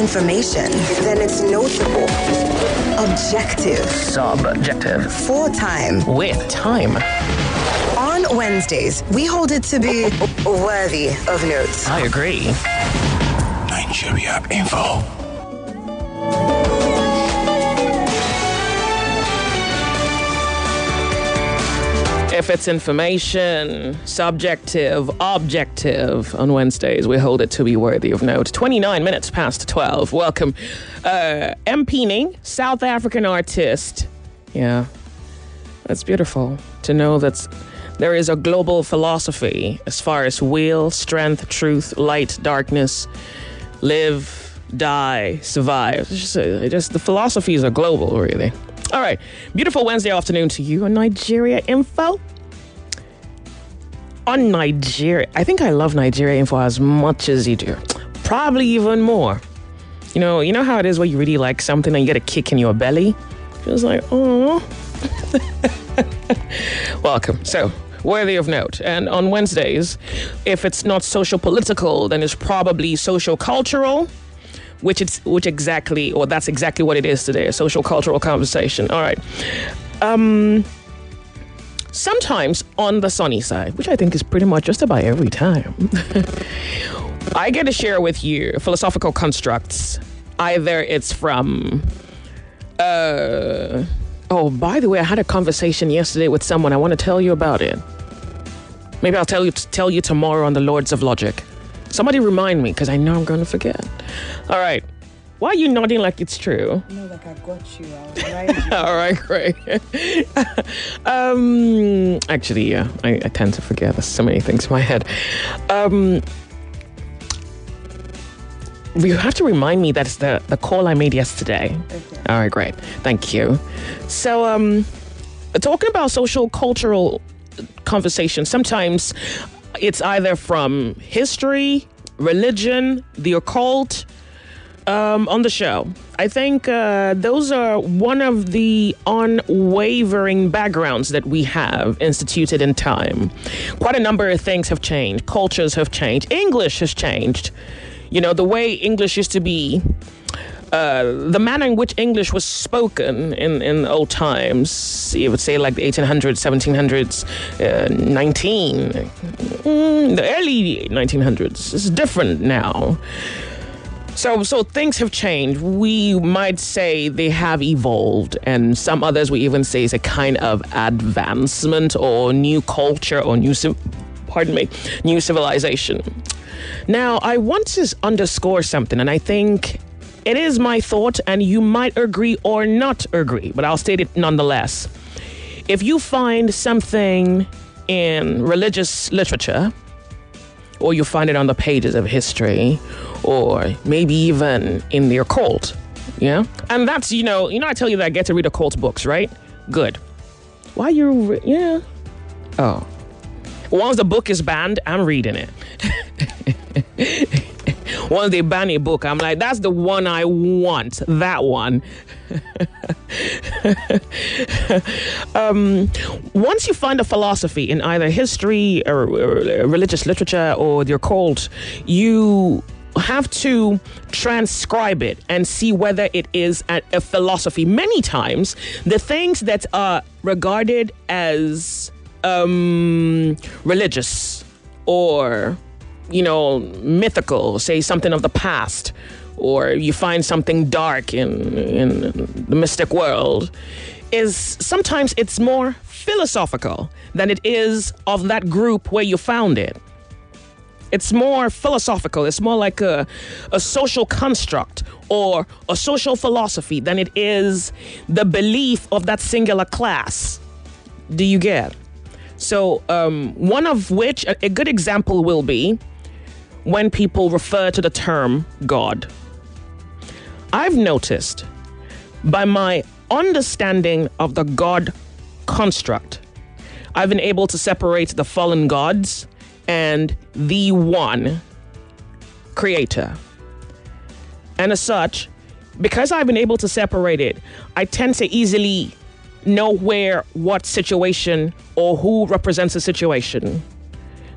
information, then it's notable, objective, subjective, for time, with time. On Wednesdays, we hold it to be worthy of note. I agree. Nigeria Info. If it's information, subjective, objective, on Wednesdays, we hold it to be worthy of note. 29 minutes past 12. Welcome. Mpini, South African artist. Yeah, that's beautiful to know that there is a global philosophy as far as will, strength, truth, light, darkness, live, die, survive. It's just the philosophies are global, really. All right. Beautiful Wednesday afternoon to you on Nigeria Info. On Nigeria, I think I love Nigeria Info as much as you do. Probably even more. You know how it is where you really like something and you get a kick in your belly? Feels like, oh. Welcome. So, worthy of note. And on Wednesdays, if it's not social political, then it's probably social cultural. That's exactly what it is today, a social cultural conversation. All right. Sometimes on the sunny side, which I think is pretty much just about every time, I get to share with you philosophical constructs. Either it's from, by the way, I had a conversation yesterday with someone. I want to tell you about it. Maybe I'll tell you tomorrow on the Lords of Logic. Somebody remind me, because I know I'm going to forget. All right. Why are you nodding like it's true? No, like I got you. I'll remind you. All right, great. Actually, yeah, I tend to forget. There's so many things in my head. You have to remind me that it's the call I made yesterday. Okay. All right, great. Thank you. So, talking about social cultural conversation, sometimes it's either from history, religion, the occult, on the show. I think those are one of the unwavering backgrounds that we have instituted in time. Quite a number of things have changed. Cultures have changed. English has changed. You know, the way English used to be, the manner in which English was spoken in old times, you would say like the 1800s, 1700s, the early 1900s, is different now. So things have changed. We might say they have evolved, and some others we even say is a kind of advancement or new culture or new civilization. Now, I want to underscore something, and I think it is my thought, and you might agree or not agree, but I'll state it nonetheless. If you find something in religious literature, or you find it on the pages of history, or maybe even in the occult, yeah? And that's, I tell you that I get to read occult books, right? Good. Why yeah. Oh. Once the book is banned, I'm reading it. Once they ban a book, I'm like, that's the one I want. That one. Once you find a philosophy in either history or religious literature or the occult, you have to transcribe it and see whether it is a philosophy. Many times, the things that are regarded as religious or mythical, say something of the past, or you find something dark in the mystic world, is sometimes it's more philosophical than it is of that group where you found it. It's more philosophical. It's more like a social construct or a social philosophy than it is the belief of that singular class. Do you get? So one of which, a good example will be when people refer to the term God. I've noticed by my understanding of the God construct, I've been able to separate the fallen gods and the one creator. And as such, because I've been able to separate it, I tend to easily know what situation or who represents a situation.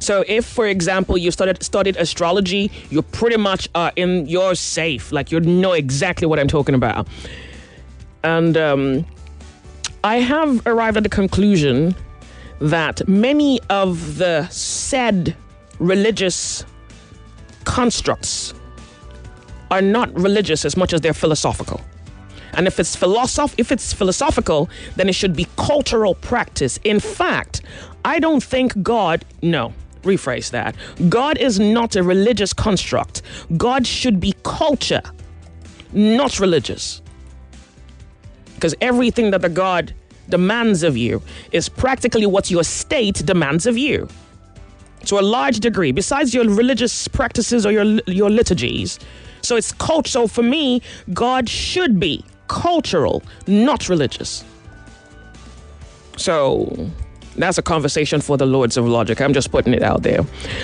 So if, for example, you studied astrology, you're pretty much you're safe. Like, you know exactly what I'm talking about. And I have arrived at the conclusion that many of the said religious constructs are not religious as much as they're philosophical. And if it's philosophical, then it should be cultural practice. In fact, I don't think rephrase that. God is not a religious construct. God should be culture, not religious. Because everything that the God demands of you is practically what your state demands of you. To a large degree, besides your religious practices or your liturgies. So it's culture. So for me, God should be cultural, not religious. So that's a conversation for the Lords of Logic. I'm just putting it out there.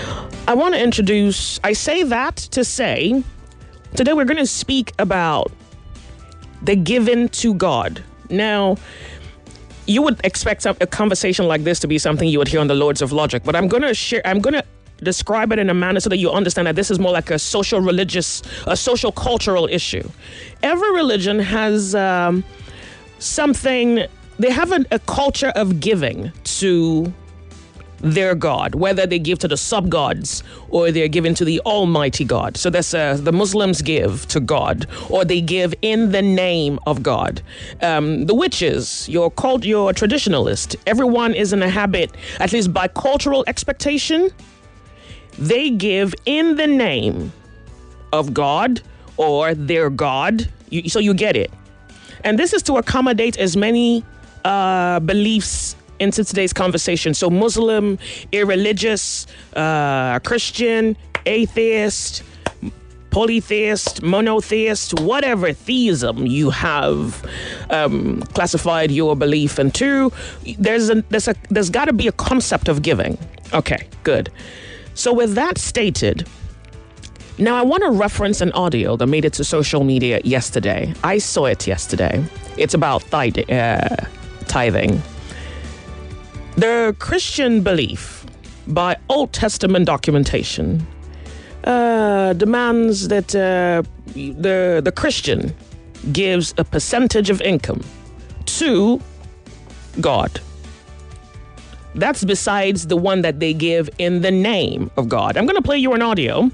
I say that to say, today we're going to speak about the giving to God. Now, you would expect a conversation like this to be something you would hear on the Lords of Logic, but I'm going to describe it in a manner so that you understand that this is more like a social cultural issue. Every religion has something, they have a culture of giving to their God, whether they give to the sub-gods or they're giving to the Almighty God. So that's the Muslims give to God, or they give in the name of God. The witches, your traditionalist, everyone is in a habit, at least by cultural expectation, they give in the name of God or their God. So you get it. And this is to accommodate as many beliefs into today's conversation. So Muslim, irreligious, Christian, atheist, polytheist, monotheist, whatever theism you have classified your belief into, there's got to be a concept of giving. Okay, good. So with that stated, now I want to reference an audio that made it to social media yesterday. I saw it yesterday. It's about tithing. The Christian belief, by Old Testament documentation, demands that the Christian gives a percentage of income to God. That's besides the one that they give in the name of God. I'm going to play you an audio.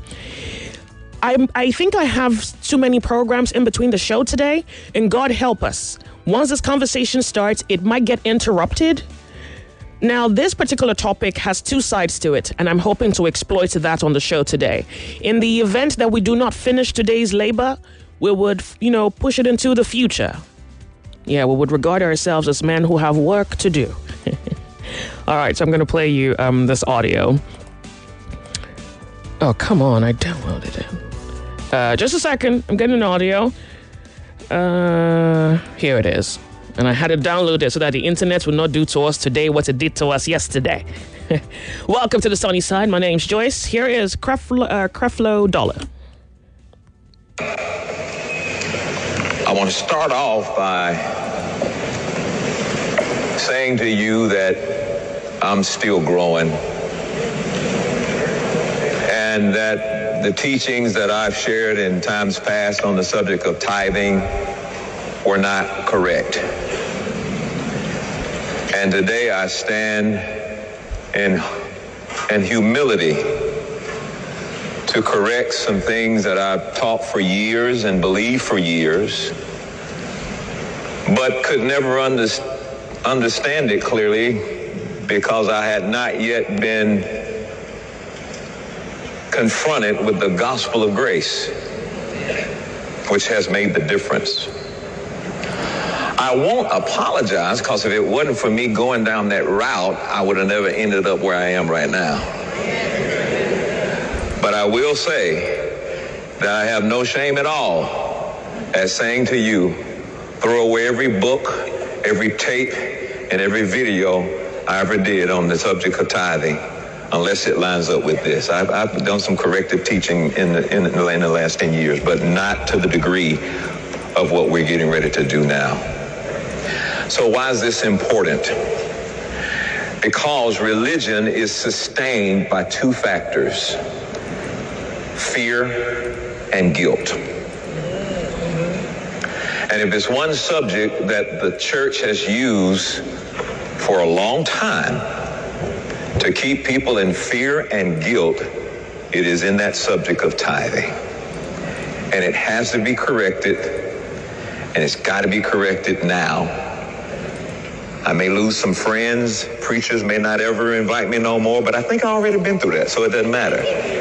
I think I have too many programs in between the show today, and God help us. Once this conversation starts, it might get interrupted. Now, this particular topic has two sides to it, and I'm hoping to exploit that on the show today. In the event that we do not finish today's labor, we would, push it into the future. Yeah, we would regard ourselves as men who have work to do. All right, so I'm going to play you this audio. Oh, come on, I downloaded it. Just a second, I'm getting an audio. Here it is. And I had it downloaded so that the internet would not do to us today what it did to us yesterday. Welcome to the sunny side. My name's Joyce. Here is Creflo Dollar. I want to start off by saying to you that I'm still growing, and that the teachings that I've shared in times past on the subject of tithing were not correct. And today I stand in humility to correct some things that I've taught for years and believed for years, but could never understand it clearly because I had not yet been confronted with the gospel of grace, which has made the difference. I won't apologize, because if it wasn't for me going down that route, I would have never ended up where I am right now. But I will say that I have no shame at all at saying to you, throw away every book, every tape, and every video I ever did on the subject of tithing, unless it lines up with this. I've done some corrective teaching in the last 10 years, but not to the degree of what we're getting ready to do now. So why is this important? Because religion is sustained by two factors: fear and guilt. And if it's one subject that the church has used for a long time to keep people in fear and guilt, it is in that subject of tithing. And it has to be corrected, and it's got to be corrected now. I may lose some friends, preachers may not ever invite me no more, but I think I've already been through that, so it doesn't matter.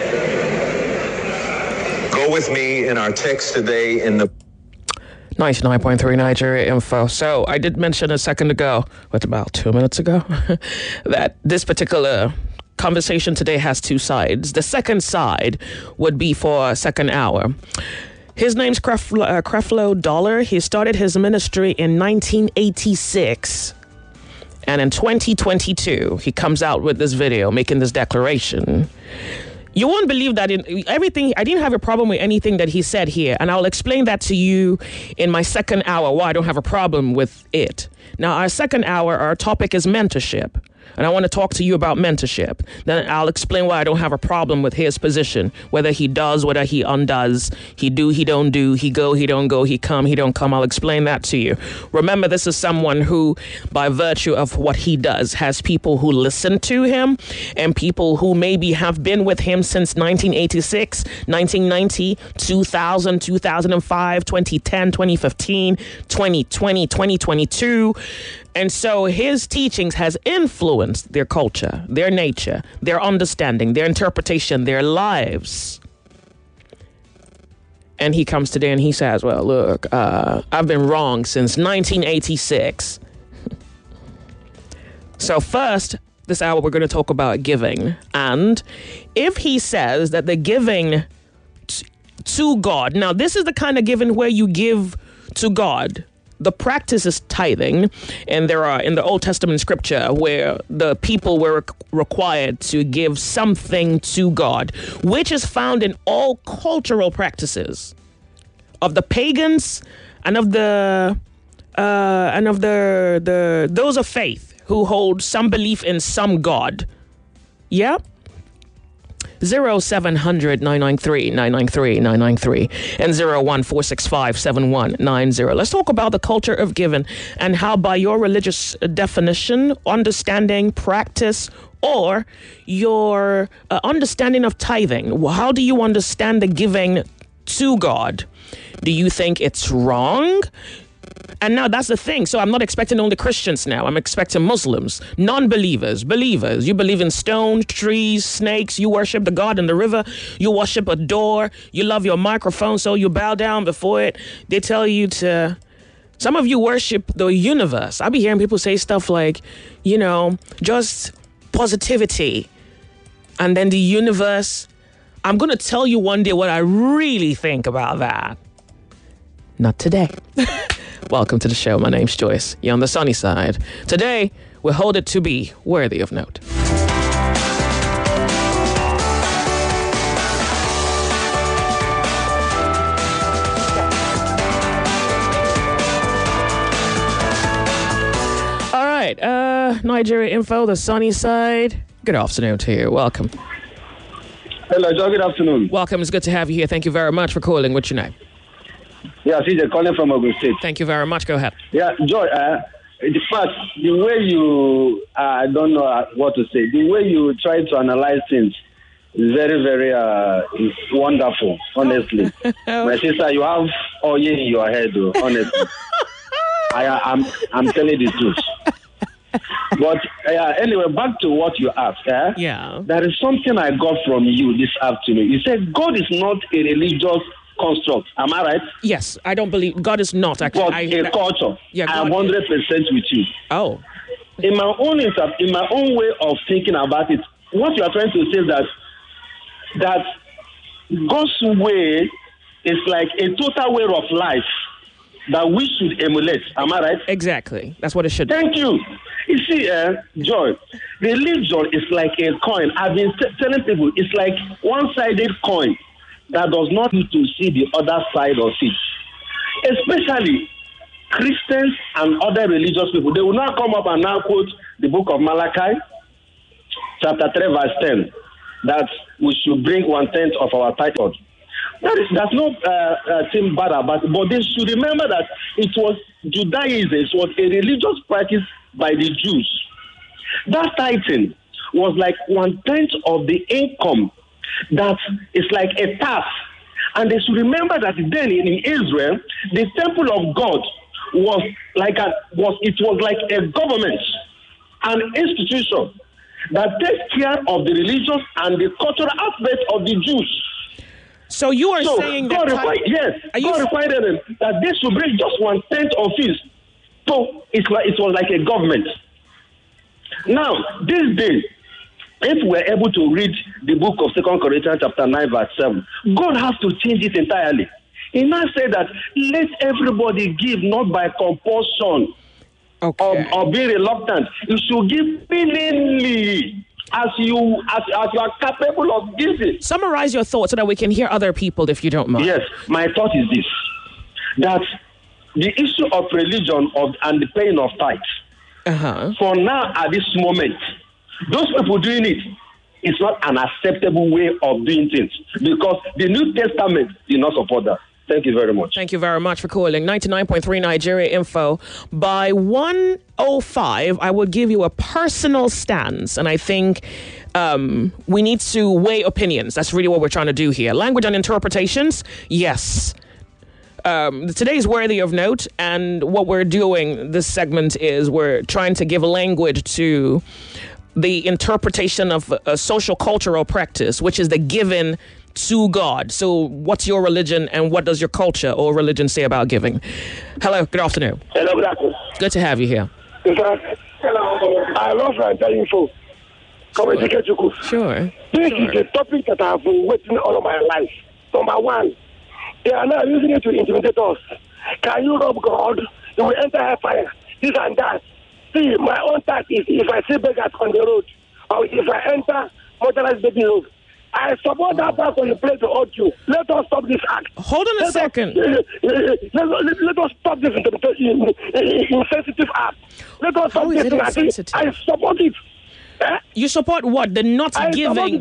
Go with me in our text today in the 99.3 Nigeria Info. So I did mention a second ago, about 2 minutes ago, that this particular conversation today has two sides. The second side would be for a second hour. His name's Creflo Dollar. He started his ministry in 1986. And in 2022, he comes out with this video making this declaration. You won't believe that in everything, I didn't have a problem with anything that he said here. And I'll explain that to you in my second hour, why I don't have a problem with it. Now, our second hour, our topic is mentorship. And I want to talk to you about mentorship. Then I'll explain why I don't have a problem with his position, whether he does, whether he undoes, he do, he don't do, he go, he don't go, he come, he don't come. I'll explain that to you. Remember, this is someone who, by virtue of what he does, has people who listen to him and people who maybe have been with him since 1986, 1990, 2000, 2005, 2010, 2015, 2020, 2022. And so his teachings has influenced their culture, their nature, their understanding, their interpretation, their lives. And he comes today and he says, well, look, I've been wrong since 1986. So first, this hour, we're going to talk about giving. And if he says that the giving to God, now this is the kind of giving where you give to God. The practice is tithing, and there are in the Old Testament scripture where the people were required to give something to God, which is found in all cultural practices of the pagans and of the those of faith who hold some belief in some God. Yeah. 0700 993 993 993 and 014657190. Let's talk about the culture of giving and how, by your religious definition, understanding, practice, or your understanding of tithing, how do you understand the giving to God? Do you think it's wrong? And now that's the thing. So I'm not expecting only Christians now. I'm expecting Muslims, non-believers, believers. You believe in stones, trees, snakes. You worship the God in the river. You worship a door. You love your microphone, so you bow down before it. They tell you to... Some of you worship the universe. I'll be hearing people say stuff like, just positivity. And then the universe. I'm going to tell you one day what I really think about that. Not today. Welcome to the show. My name's Joyce. You're on the sunny side. Today, we hold it to be worthy of note. All right. Nigeria Info, the sunny side. Good afternoon to you. Welcome. Hello, Joe. Good afternoon. Welcome. It's good to have you here. Thank you very much for calling. What's your name? Yeah, CJ calling from Ogun State. Thank you very much. Go ahead. Yeah, Joy, the fact, the way you, I don't know what to say, the way you try to analyze things is very, very wonderful, honestly. My sister, you have oil in your head, honestly. I'm telling the truth. But anyway, back to what you asked. Yeah. There is something I got from you this afternoon. You said God is not a religious construct. Am I right? Yes, I don't believe God is not actually a culture. Yeah, I'm 100% with you. Oh, in my own way of thinking about it, what you are trying to say is that God's way is like a total way of life that we should emulate. Am I right? Exactly. That's what it should be. Thank you. You see, Joy, religion is like a coin. I've been telling people it's like one-sided coin that does not need to see the other side of it. Especially Christians and other religious people. They will not come up and now quote the book of Malachi chapter 3, verse 10, that we should bring 1/10 of our tithe. That's not thing bad about it, but they should remember that it was Judaism, it was a religious practice by the Jews. That tithing was like 1/10 of the income. That is like a tax. And they should remember that then in Israel, the temple of God was like a government, an institution that takes care of the religious and the cultural aspect of the Jews. So you are saying God that God required them that they should bring just 1/10 of his. So it was like a government. Now, these days, if we're able to read the book of 2 Corinthians chapter 9, verse 7, God has to change it entirely. He now said that let everybody give not by compulsion or be reluctant. You should give willingly as you are capable of giving. Summarize your thoughts so that we can hear other people, if you don't mind. Yes, my thought is this, that the issue of religion and the paying of tithes, for now at this moment, those people doing it is not an acceptable way of doing things because the New Testament did not support that. Thank you very much. Thank you very much for calling. 99.3 Nigeria Info. By 1:05, I will give you a personal stance, and I think we need to weigh opinions. That's really what we're trying to do here. Language and interpretations, yes. Today is worthy of note, and what we're doing this segment is we're trying to give language to the interpretation of a social cultural practice, which is the giving to God. So what's your religion and what does your culture or religion say about giving? Hello, good afternoon. Hello, good afternoon. Good to have you here. Hello. I love Nigeria Info. Sure. This is a topic that I've been waiting all of my life. Number one, they are now using it to intimidate us. Can you rob God? You will enter hellfire. This and that. See, my own task is if I see beggars on the road or if I enter motorized baby road, I support that person you play to hold you. Let us stop this act. Hold on a second. Let us stop this insensitive act. Let us stop this. I support it. You support what? The not giving?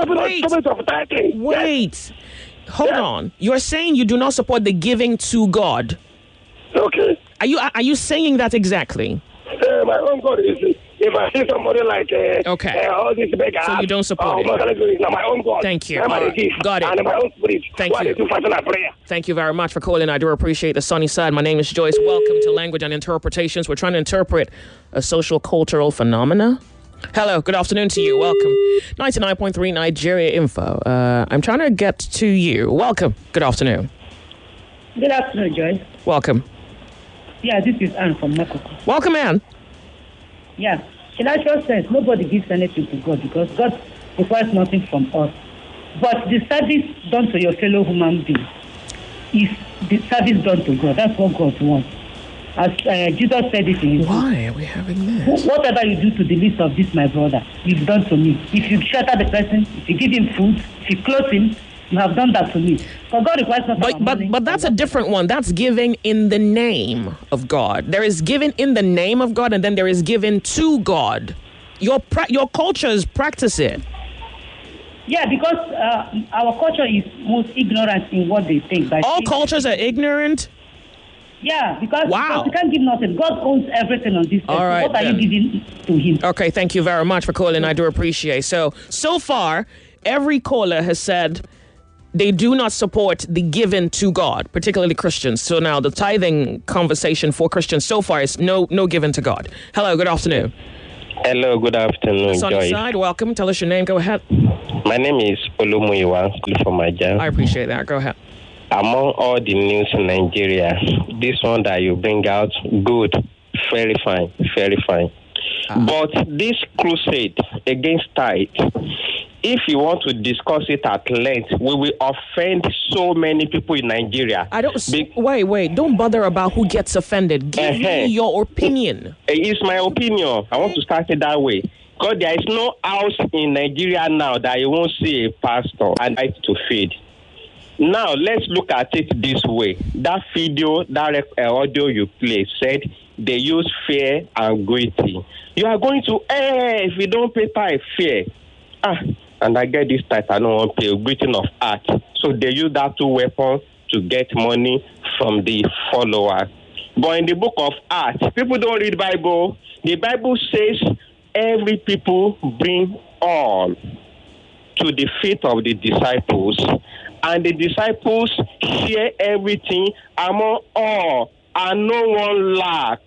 Wait. Hold on. You're saying you do not support the giving to God. Okay. Are you saying that exactly? My own God is if I see somebody like all these beggars. So you don't support it? My own God. Thank you. Got it. And my own spirit. Thank you. Thank you very much for calling. I do appreciate the sunny side. My name is Joyce. Welcome to Language and Interpretations. We're trying to interpret a social cultural phenomena. Hello, good afternoon to you. Welcome. 99.3 Nigeria Info. I'm trying to get to you. Welcome. Good afternoon. Good afternoon, Joyce. Welcome. Yeah, this is Anne from Makoko. Welcome, Anne. Yeah. In actual sense, nobody gives anything to God because God requires nothing from us. But the service done to your fellow human being is the service done to God. That's what God wants. As Jesus said it in his book. Why are we having this? Whatever you do to the least of this, my brother, you've done to me. If you shelter the person, if you give him food, if you clothe him, you have done that to me. So God requires nothing. But that's a different one. That's giving in the name of God. There is giving in the name of God, and then there is giving to God. Your cultures practice it. Yeah, because our culture is most ignorant in what they think. All cultures are ignorant? Yeah, because you can't give nothing. God owns everything on this earth. All right, what are you giving to him? Okay, thank you very much for calling. I do appreciate. So far, every caller has said they do not support the giving to God, particularly Christians. So now the tithing conversation for Christians so far is no giving to God. Hello, good afternoon. Hello, good afternoon, Sunny side, welcome. Tell us your name. Go ahead. My name is Olumuyiwa from Aja. I appreciate that. Go ahead. Among all the news in Nigeria, this one that you bring out, good, very fine, very fine. But this crusade against tithe, if you want to discuss it at length, we will offend so many people in Nigeria. Wait. Don't bother about who gets offended. Give me your opinion. It's my opinion. I want to start it that way. Because there is no house in Nigeria now that you won't see a pastor and tithe to feed. Now, let's look at it this way. That video, that audio you played said they use fear and greedy. You are going to, if you don't pay tithe, fear. and I get this tithe, I don't want to pay, a greeting of art. So they use that two weapons to get money from the follower. But in the book of Acts, people don't read Bible. The Bible says every people bring all to the feet of the disciples, and the disciples share everything among all, and no one lack.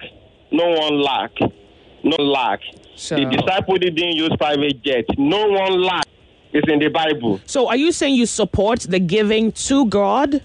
So, the disciple didn't use private jet. No one lack. It's in the Bible. So are you saying you support the giving to God?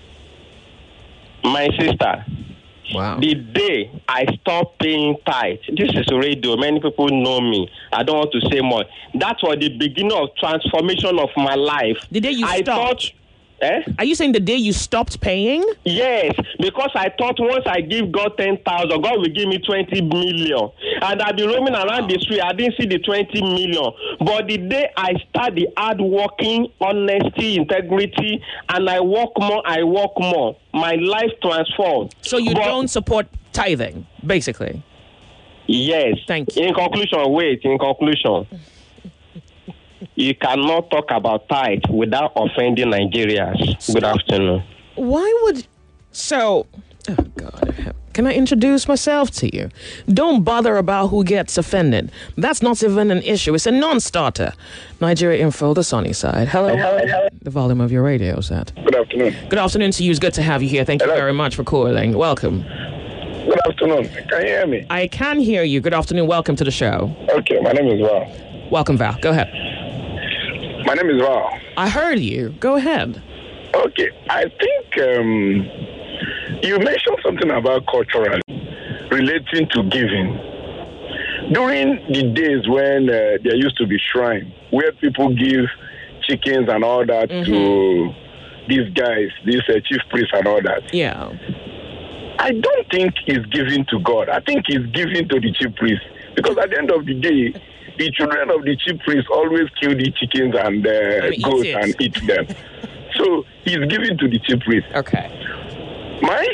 My sister, wow. The day I stopped paying tithe, this is radio, many people know me. I don't want to say more. That was the beginning of transformation of my life. The day you stopped? Are you saying the day you stopped paying? Yes, because I thought once I give God 10,000, God will give me 20 million. And I've been roaming around the street, I didn't see the 20 million. But the day I start the hard working, honesty, integrity, and I work more, my life transformed. So you don't support tithing, basically? Yes. Thank you. In conclusion, you cannot talk about tithe without offending Nigerians. Good afternoon. Why would... So... Oh, God. Can I introduce myself to you? Don't bother about who gets offended. That's not even an issue. It's a non-starter. Nigeria Info, the sunny side. Hello. The volume of your radio is at. Good afternoon. Good afternoon to you. It's good to have you here. Thank you very much for calling. Welcome. Good afternoon. Can you hear me? I can hear you. Good afternoon. Welcome to the show. Okay, my name is Val. Welcome, Val. Go ahead. My name is Val. I heard you. Go ahead. Okay, I think you mentioned something about cultural relating to giving. During the days when there used to be shrine, where people give chickens and all that to these guys, these chief priests and all that. Yeah. I don't think it's giving to God. I think it's giving to the chief priest. Because at the end of the day, the children of the chief priest always kill the chickens and goats and eat them. So he's giving to the chief priest. Okay. My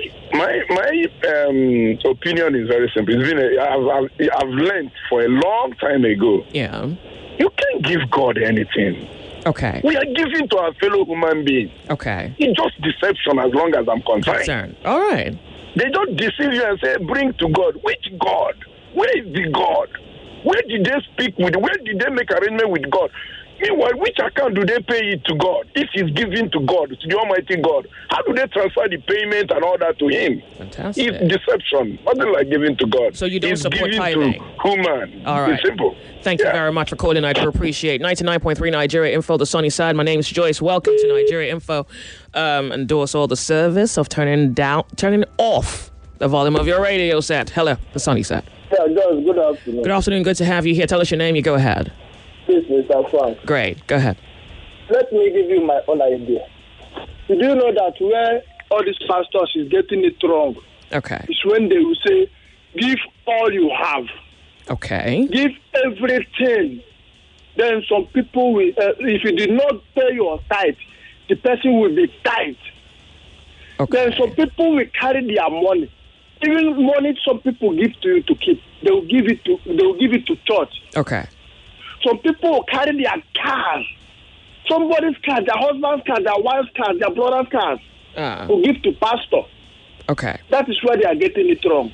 opinion is very simple. It's been I've learned for a long time ago. Yeah. You can't give God anything. Okay. We are giving to our fellow human beings. Okay. It's just deception as long as I'm concerned. All right. They don't deceive you and say, bring to God. Which God? Where is the God? Where did they speak with? Where did they make arrangement with God? Meanwhile, which account do they pay it to God? If it's given to God, to the Almighty God, how do they transfer the payment and all that to Him? Fantastic. It's deception. Nothing like giving to God. So you don't it's support giving tithing? To human. All right. It's simple. Thank you very much for calling. I do appreciate 99.3 Nigeria Info, the sunny side. My name is Joyce. Welcome to Nigeria Info. Endorse all the service of turning off the volume of your radio set. Hello, the sunny side. Yeah, good afternoon. Good afternoon. Good to have you here. Tell us your name. You go ahead. This is Mr. Frank. Great. Go ahead. Let me give you my own idea. Do you know that where all these pastors is getting it wrong? Okay. It's when they will say, give all you have. Okay. Give everything. Then some people will, if you did not pay your tithe, the person will be tithe. Okay. Then some people will carry their money. Even money some people give to you to keep, they will give it to church. Okay. Some people will carry their cars. Somebody's car, their husband's car, their wife's car, their brother's cars. Will give to pastor. Okay. That is where they are getting it wrong.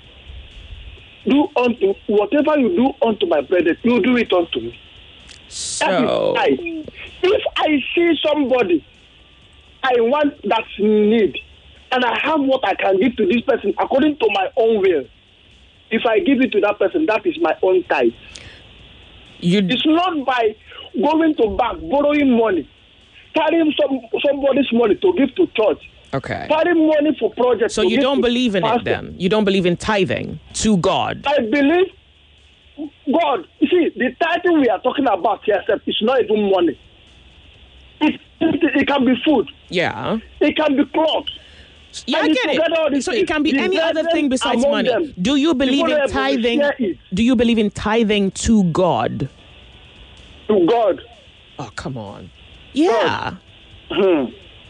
Whatever you do unto my brethren, you do it unto me. So if I see somebody I want that's in need, and I have what I can give to this person according to my own will, if I give it to that person, that is my own tithe. It's not by going to bank, borrowing money, carrying somebody's money to give to church. Okay. Carrying money for projects. So you don't believe in it then? You don't believe in tithing to God? I believe God. You see, the tithing we are talking about here is not even money. It can be food. Yeah. It can be clothes. Yeah, I get it. So it can be any other thing besides money. Them. Do you believe in tithing? Do you believe in tithing to God? To God. Oh, come on. Yeah.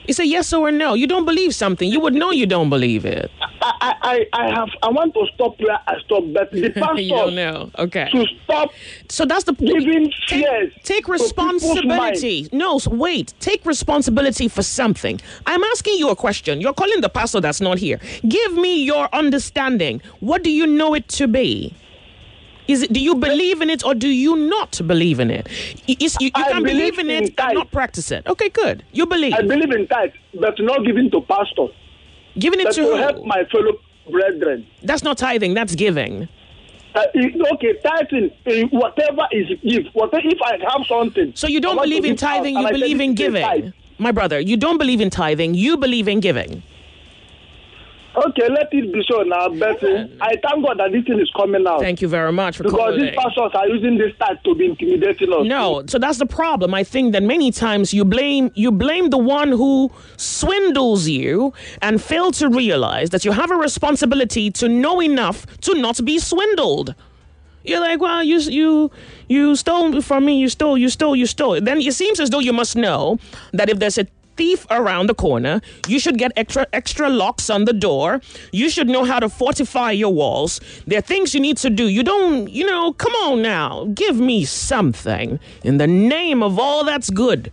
It's a yes or a no. You don't believe something. You would know you don't believe it. I want to stop where I stop, but the pastor You don't know. Okay. to stop So that's the giving fears. Take to people's responsibility. No, wait. Take responsibility for something. I'm asking you a question. You're calling the pastor that's not here. Give me your understanding. What do you know it to be? Do you believe in it or do you not believe in it? You can believe in it and not practice it. Okay, good. You believe. I believe in tithe, but not giving to pastor. Giving it But to to who? help my fellow brethren. That's not tithing. That's giving. Okay, tithing, whatever is give. If I have something. So you don't believe in tithing, you believe in giving. My brother, you don't believe in tithing, you believe in giving. Okay, let it be so now. But I thank God that this thing is coming out. Thank you very much for because calling. these pastors are using this tithe to be intimidating us. No, so that's the problem. I think that many times you blame the one who swindles you and fail to realize that you have a responsibility to know enough to not be swindled. You're like, well, you stole from me, you stole. Then it seems as though you must know that if there's a thief around the corner, you should get extra locks on the door. You should know how to fortify your walls. There are things you need to do. You don't, come on now. Give me something in the name of all that's good.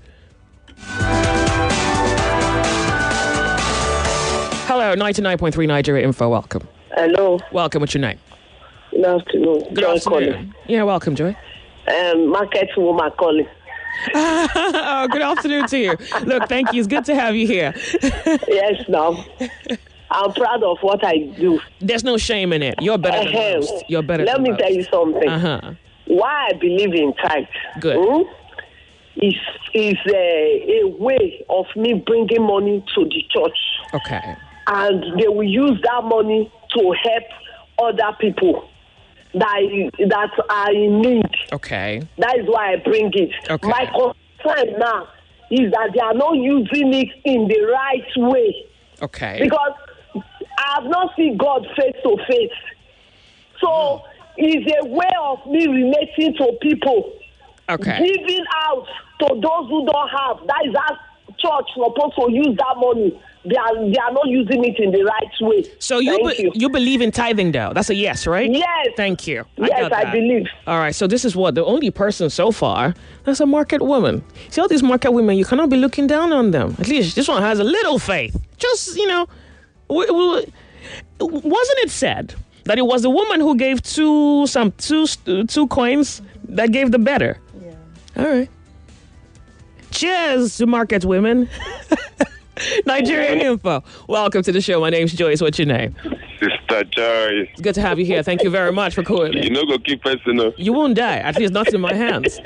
Hello, 99.3 Nigeria Info. Welcome. Hello. Welcome. What's your name? Good afternoon. Good afternoon. Yeah, welcome, Joy. Market woman calling. Oh, good afternoon to you. Look, thank you. It's good to have you here. Yes, now. I'm proud of what I do. There's no shame in it. You're better than most. You're better Let than me most. tell you something. Why I believe in tithe is a way of me bringing money to the church. Okay. And they will use that money to help other people that are in need. Okay. That is why I bring it. Okay. My concern now is that they are not using it in the right way. Okay. Because I have not seen God face to face. So it's a way of me relating to people. Okay. Giving out to those who don't have. That is how church supposed to use that money. They are not using it in the right way. So you believe in tithing, though? That's a yes, right? Yes. Thank you. Yes, I believe. All right, so this is the only person so far that's a market woman. See, all these market women, you cannot be looking down on them. At least this one has a little faith. Just, wasn't it said that it was the woman who gave two coins that gave the better? Yeah. All right. Cheers to market women. Nigerian Info. Welcome to the show. My name's Joyce. What's your name? Sister Joyce. It's good to have you here. Thank you very much for calling. You know, go keep personal. You won't die. At least not in my hands.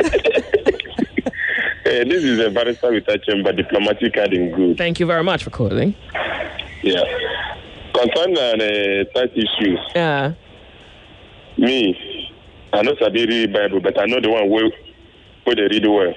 Hey, this is a barrister with a chamber, diplomatic card in good. Thank you very much for calling. Yeah. Concerning tax issues. Yeah. Me, I know Sabi read Bible, but I know the one where they read well.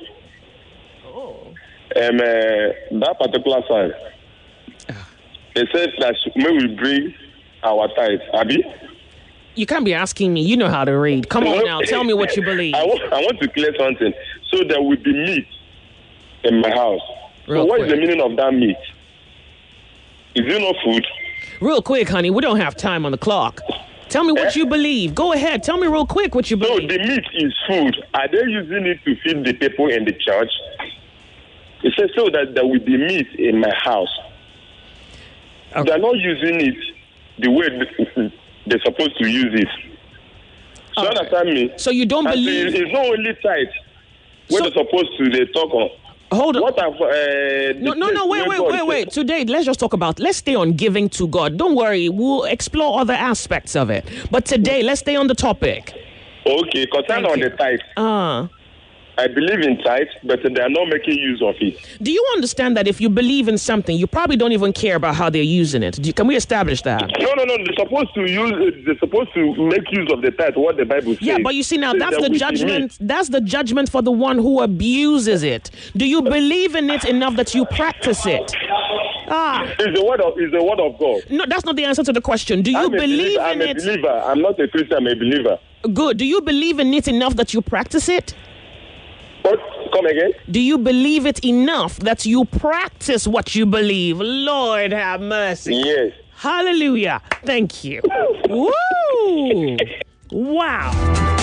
That particular side, it says that when we bring our tithes, Abi. You can't be asking me. You know how to read. Come on now. Tell me what you believe. I want to clear something. So there will be meat in my house. So what is the meaning of that meat? Is it not food? Real quick, honey. We don't have time on the clock. Tell me what you believe. Go ahead. Tell me real quick what you believe. So the meat is food. Are they using it to feed the people in the church? It says so that there will be meat in my house. Okay. They're not using it the way they're supposed to use it. So you understand me? So you don't believe... It's not only tight when they're supposed to they talk on. Hold on. What have, wait. Today, let's stay on giving to God. Don't worry. We'll explore other aspects of it. But today, let's stay on the topic. Okay, concern on the tithe. I believe in tithe, but they are not making use of it. Do you understand that if you believe in something, you probably don't even care about how they're using it? Can we establish that? No. They're supposed to use. They're supposed to make use of the tithe. What the Bible says. Yeah, but you see now, that's the judgment. That's the judgment for the one who abuses it. Do you believe in it enough that you practice it? It's the word of God. No, that's not the answer to the question. Do you believe in it? I'm a believer. I'm not a Christian. I'm a believer. Good. Do you believe in it enough that you practice it? But Come again? Do you believe it enough that you practice what you believe? Lord have mercy. Yes. Hallelujah. Thank you. Woo! Wow.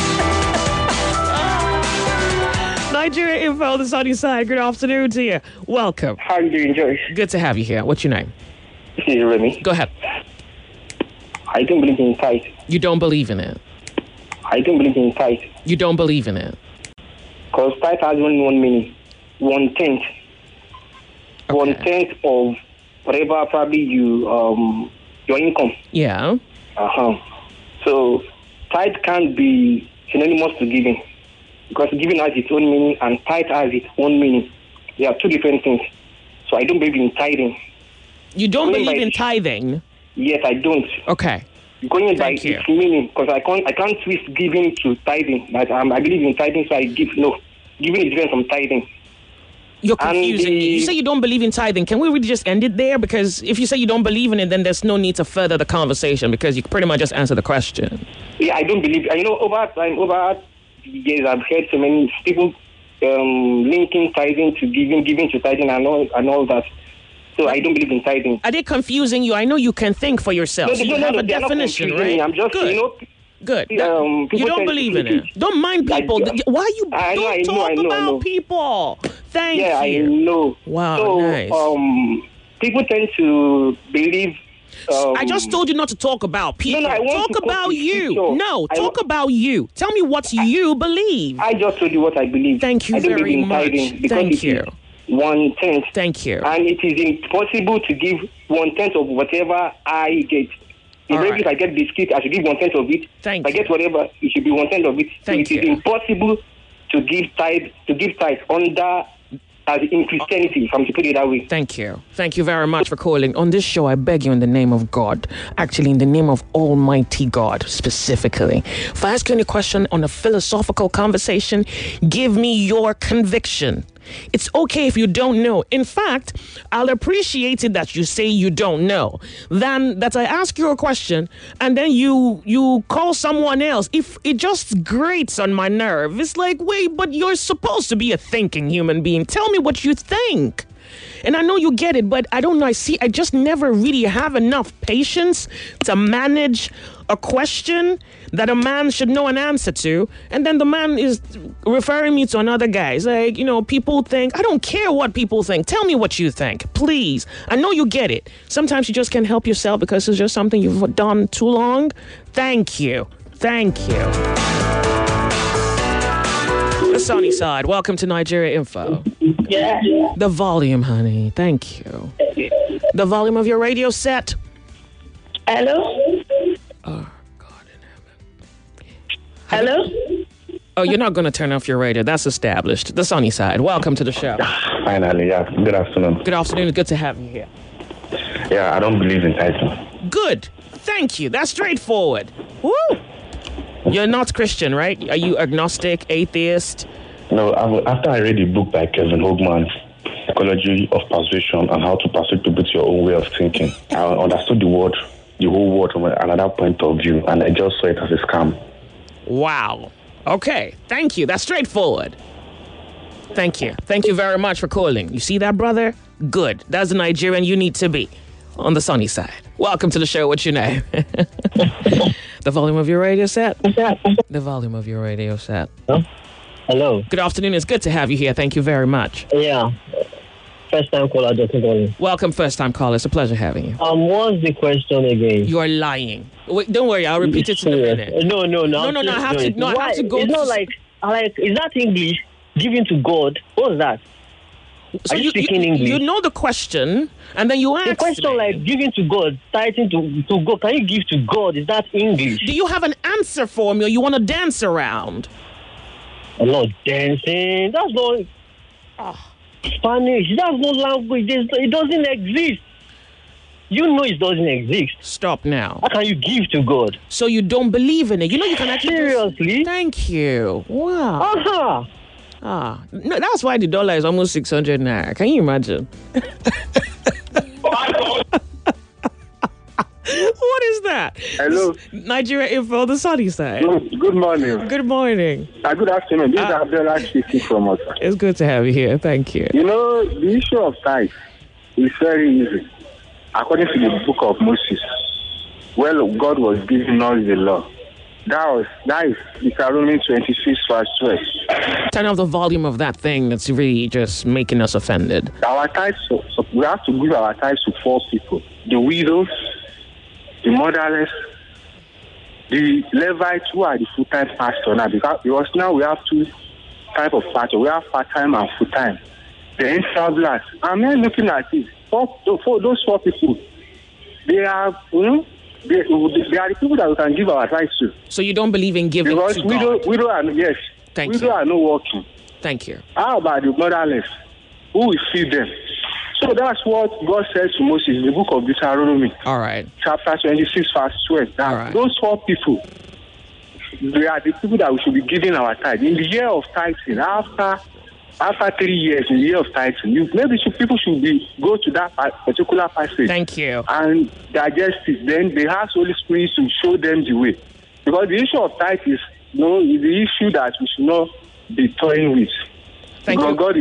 Nigeria Info, the sunny side. Good afternoon to you. Welcome. How are you doing, Joyce? Good to have you here. What's your name? This is Remy. Go ahead. I don't believe in tithe. You don't believe in it? I don't believe in tithe. You don't believe in it? Because tithe has only one meaning. 1/10. Okay. 1/10 of whatever probably your income. Yeah. So tithe can't be synonymous to giving. Because giving has its own meaning and tithe has its own meaning. They are two different things. So I don't believe in tithing. You don't believe in tithing? Yes, I don't. Okay. Going by its meaning, because I can't twist giving to tithing. But I believe in tithing, so I give. No, giving is different from tithing. You're confusing me. You say you don't believe in tithing. Can we really just end it there? Because if you say you don't believe in it, then there's no need to further the conversation because you pretty much just answer the question. Yeah, I don't believe. Over time, over years, I've heard so many people linking tithing to giving to tithing and all that. So I don't believe in tithing. Are they confusing you? I know you can think for yourself. No, you have a definition, right? I'm just, Good. Good. You don't believe in it. Don't mind people. Why you don't talk about people? Thank you. Yeah, I know. Wow, so, nice. People tend to believe. I just told you not to talk about people. No, I want talk about you. No, talk about you. Tell me what you believe. I just told you what I believe. Thank you very much. Thank you. 1/10. Thank you. And it is impossible to give 1/10 of whatever I get. If I get biscuit, I should give 1/10 of it. Thank if I get whatever, it should be 1/10 of it. Thank you. It is impossible to give tithe under as in Christianity, if I'm to put it that way. Thank you. Thank you very much for calling. On this show, I beg you in the name of God, actually in the name of Almighty God specifically, if I ask you any question on a philosophical conversation, give me your conviction. It's okay if you don't know. In fact, I'll appreciate it that you say you don't know than that I ask you a question and then you call someone else. If it just grates on my nerve, it's like, wait, but you're supposed to be a thinking human being. Tell me what you think. And I know you get it, but I don't know. I just never really have enough patience to manage a question that a man should know an answer to. And then the man is referring me to another guy. It's like, people think. I don't care what people think. Tell me what you think, please. I know you get it. Sometimes you just can't help yourself because it's just something you've done too long. Thank you. Thank you. The sunny side. Welcome to Nigeria Info. Yeah. The volume, honey. Thank you. The volume of your radio set. Hello? Oh, God in heaven. Hello? Oh, you're not going to turn off your radio. That's established. The sunny side. Welcome to the show. Finally, yeah. Good afternoon. Good afternoon. Good to have you here. Yeah, I don't believe in tithing. Good. Thank you. That's straightforward. Woo! You're not Christian, right? Are you agnostic, atheist? No, after I read the book by Kevin Hogman, Psychology of Persuasion and How to Persuade People to Your Own Way of Thinking, I understood the whole world from another point of view, and I just saw it as a scam. Wow. Okay. Thank you. That's straightforward. Thank you. Thank you very much for calling. You see that, brother? Good. That's the Nigerian you need to be on the sunny side. Welcome to the show. What's your name? The volume of your radio set? The volume of your radio set. Hello. Good afternoon. It's good to have you here. Thank you very much. Yeah. First time caller, Dr. Golden. Welcome, first time caller. It's a pleasure having you. What's the question again? You are lying. Wait, don't worry. I'll repeat it in a minute. No. I have to go. It's not like, is that English? Giving to God? What's that? So are you speaking English? You know the question, and then you ask the question me. Like giving to God, tithing to God. Can you give to God? Is that English? Do you have an answer for me, or you want to dance around? I'm not dancing. That's not Spanish. That's no language. It doesn't exist. You know it doesn't exist. Stop now. How can you give to God? So you don't believe in it? You know you can actually. Seriously? Thank you. Wow. No, that's why the dollar is almost 600 naira. Can you imagine? What is that? Hello. Nigeria Info, the sunny side. Good morning. Good morning. Good afternoon. This is Abdullah speaking from us. It's good to have you here. Thank you. You know, the issue of tithe is very easy. According to the book of Moses, well, God was giving us the law. That is Deuteronomy 26 verse 12. Turn off the volume of that thing that's really just making us offended. Our tithes, we have to give our tithes to 4 people: the widows, the motherless, the Levites, who are the full-time pastor now. Because now we have 2 types of pastor. We have part-time and full-time. The travelers. I'm not looking at it. For those 4 people, they are, they are the people that we can give our tithes to. So you don't believe in giving to God? Because widow are, yes. Thank widow you. are not working. Thank you. How about the motherless? Who will feed them? So that's what God said to Moses in the book of Deuteronomy. All right. Chapter 26, verse 12. That right. Those 4 people, they are the people that we should be giving our tithe. In the year of tithing, after 3 years in the year of tithing, people should go to that particular passage. Thank you. And digest it. Then they have Holy Spirit to show them the way. Because the issue of tithe is the issue that we should not be toying with. Thank because you. God is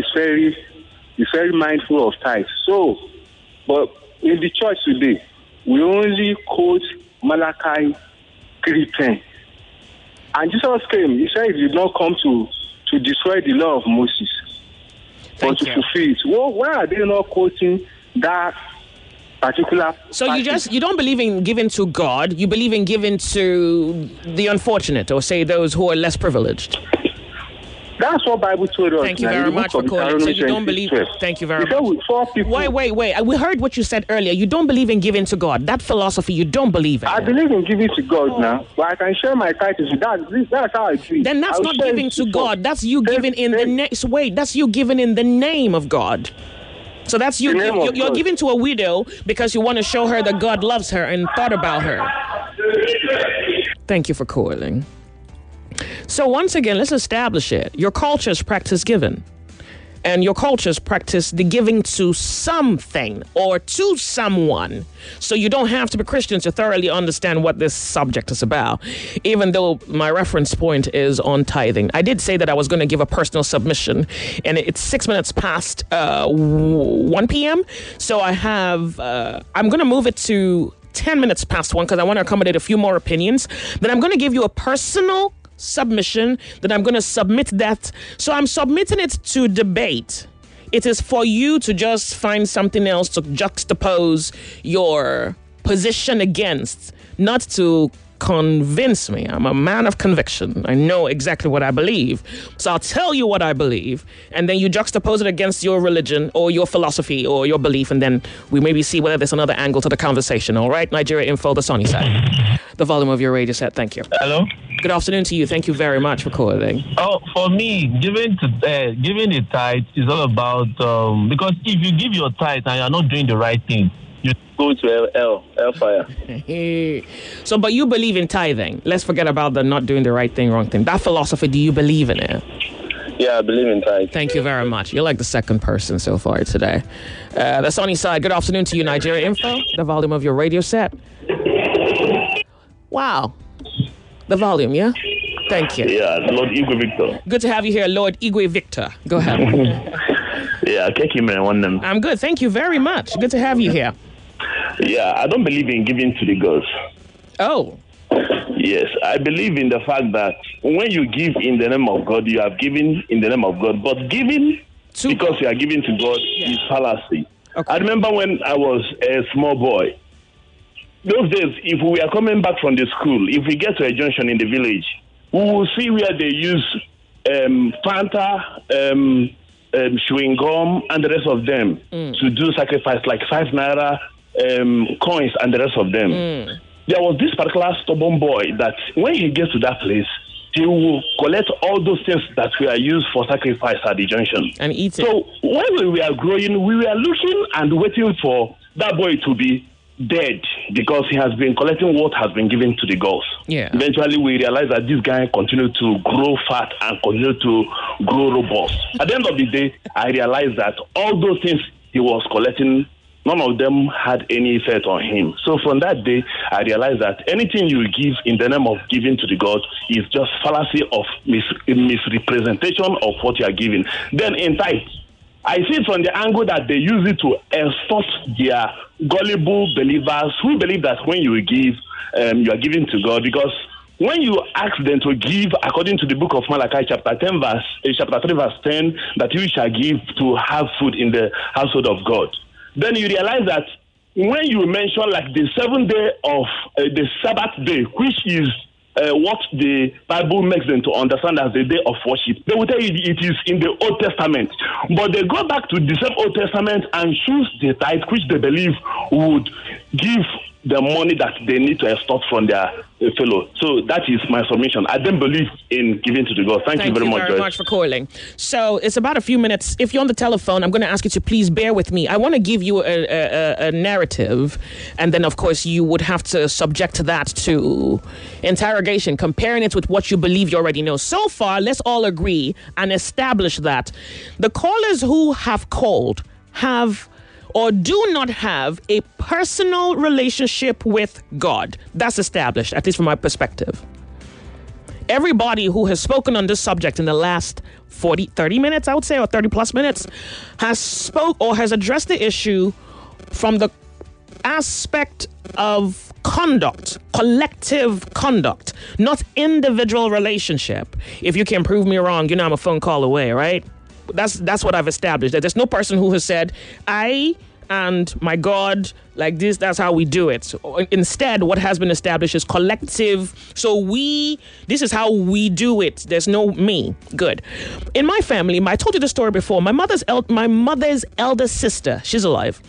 very mindful of tithe. So, but in the church today, we only quote Malachi 3:10. And Jesus came. He said he did not come to destroy the law of Moses, but to fulfill it. Well, why are they not quoting that particular? So you don't believe in giving to God. You believe in giving to the unfortunate, or say those who are less privileged. That's what Bible told us. Thank you very much for calling. So you don't believe. Thank you very much. 4 people. Wait. We heard what you said earlier. You don't believe in giving to God. That philosophy you don't believe in. I believe in giving to God now, but I can share my titles. That's how I feel. Then that's not giving to God. That's you giving in the name. Wait, that's you giving in the name of God. So that's you. You're giving to a widow because you want to show her that God loves her and thought about her. Thank you for calling. So once again, let's establish it. Your cultures practice giving. And your cultures practice the giving to something or to someone. So you don't have to be Christian to thoroughly understand what this subject is about, even though my reference point is on tithing. I did say that I was going to give a personal submission, and it's 6 minutes past 1 p.m. So I'm going to move it to 10 minutes past 1 because I want to accommodate a few more opinions. Then I'm going to give you a personal submission, that I'm going to submit that. So I'm submitting it to debate. It is for you to just find something else to juxtapose your position against, not to convince me. I'm a man of conviction. I know exactly what I believe. So I'll tell you what I believe, and then you juxtapose it against your religion or your philosophy or your belief, and then we maybe see whether there's another angle to the conversation. All right? Nigeria Info, the sunny side. The volume of your radio set. Thank you. Hello. Good afternoon to you. Thank you very much for calling. Oh, for me, giving the tithe is all about because if you give your tithe and you're not doing the right thing, you go to hellfire. So, but you believe in tithing. Let's forget about the not doing the right thing, wrong thing. That philosophy, do you believe in it? Yeah, I believe in tithe. Thank you very much. You're like the second person so far today. The sunny side. Good afternoon to you, Nigeria Info. The volume of your radio set. Wow. The volume, yeah? Thank you. Yeah, Lord Igwe Victor. Good to have you here, Lord Igwe Victor. Go ahead. Yeah, thank you, man. I'm good. Thank you very much. Good to have you here. Yeah, I don't believe in giving to the gods. Oh. Yes, I believe in the fact that when you give in the name of God, you have given in the name of God. But giving because you are giving to God is fallacy. Okay. I remember when I was a small boy. Those days, if we are coming back from the school, if we get to a junction in the village, we will see where they use Fanta, chewing gum, and the rest of them to do sacrifice, like 5 naira coins and the rest of them. There was this particular stubborn boy that when he gets to that place, he will collect all those things that were used for sacrifice at the junction. And eat it. So when we were growing, we were looking and waiting for that boy to be dead because he has been collecting what has been given to the gods. Yeah. Eventually, we realized that this guy continued to grow fat and continued to grow robust. At the end of the day, I realized that all those things he was collecting none of them had any effect on him. So from that day, I realized that anything you give in the name of giving to the God is just fallacy of misrepresentation of what you are giving. Then in tithe, I see it from the angle that they use it to extort their gullible believers who believe that when you give, you are giving to God, because when you ask them to give according to the book of Malachi chapter 3 verse 10, that you shall give to have food in the household of God, then you realize that when you mention like the 7th day of the Sabbath day, which is what the Bible makes them to understand as the day of worship, they will tell you it is in the Old Testament. But they go back to the same Old Testament and choose the tithe, which they believe would give the money that they need to extort from their fellow. So that is my submission. I don't believe in giving to the God. Thank you very much for calling. So it's about a few minutes. If you're on the telephone, I'm going to ask you to please bear with me. I want to give you a narrative, and then of course you would have to subject that to interrogation, comparing it with what you believe you already know. So far, let's all agree and establish that the callers who have called have or do not have a personal relationship with God. That's established, at least from my perspective. Everybody who has spoken on this subject in the last 30 minutes, I would say, or 30 plus minutes, has spoke or has addressed the issue from the aspect of conduct, collective conduct, not individual relationship. If you can prove me wrong, you know I'm a phone call away, right? That's what I've established. That there's no person who has said, I and my God, like this, that's how we do it. So instead, what has been established is collective. So this is how we do it. There's no me. Good. In my family, I told you the story before. My mother's elder sister, she's alive.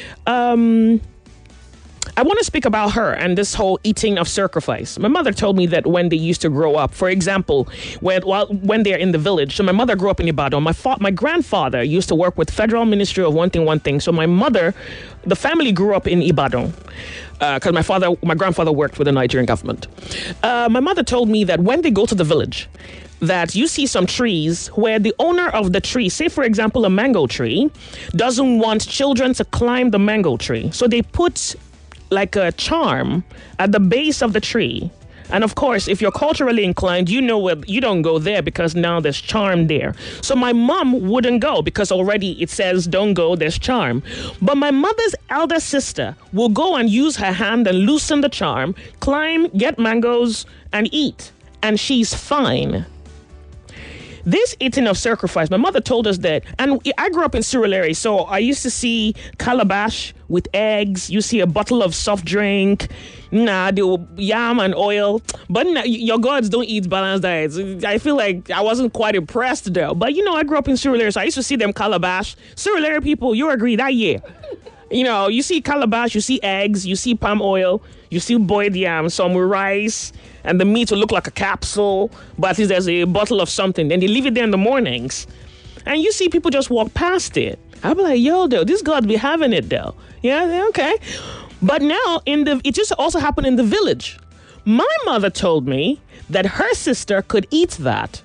I want to speak about her and this whole eating of sacrifice. My mother told me that when they used to grow up, for example, when they're in the village. So my mother grew up in Ibadan. My grandfather used to work with Federal Ministry of one thing. So the family grew up in Ibadan because my grandfather worked with the Nigerian government. My mother told me that when they go to the village, that you see some trees where the owner of the tree, say for example a mango tree, doesn't want children to climb the mango tree. So they put like a charm at the base of the tree. And of course, if you're culturally inclined, you know you don't go there because now there's charm there. So my mom wouldn't go because already it says don't go, there's charm. But my mother's elder sister will go and use her hand and loosen the charm, climb, get mangoes and eat. And she's fine. This eating of sacrifice, my mother told us that, and I grew up in Surulere, so I used to see calabash with eggs. You see a bottle of soft drink, the yam and oil. But your gods don't eat balanced diets. I feel like I wasn't quite impressed though. But I grew up in Surulere, so I used to see them calabash. Surulere people, you agree that year. You see calabash, you see eggs, you see palm oil, you see boiled yam, some with rice, and the meat will look like a capsule, but at least there's a bottle of something. Then they leave it there in the mornings. And you see people just walk past it. I'll be like, yo, though, this God be having it, though. Yeah, okay. But now, it just also happened in the village. My mother told me that her sister could eat that.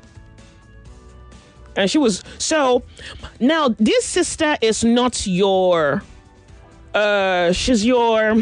And she was, so, now, this sister is not your, she's your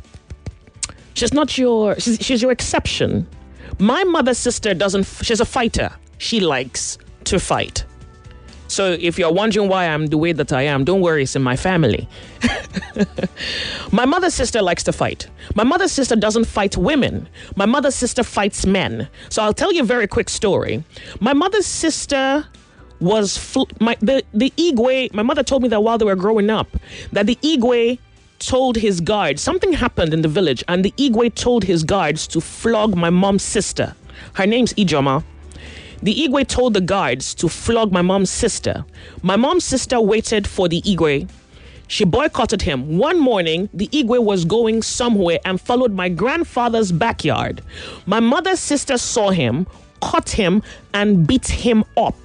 exception. My mother's sister she's a fighter. She likes to fight. So if you're wondering why I'm the way that I am, don't worry, it's in my family. My mother's sister likes to fight. My mother's sister doesn't fight women. My mother's sister fights men. So I'll tell you a very quick story. My mother's sister was, the Igwe, my mother told me that while they were growing up, that the Igwe told his guards, something happened in the village, and the Igwe told his guards to flog my mom's sister. Her name's Ijoma. The Igwe told the guards to flog my mom's sister. My mom's sister waited for the Igwe. She boycotted him. One morning, the Igwe was going somewhere and followed my grandfather's backyard. My mother's sister saw him, caught him, and beat him up.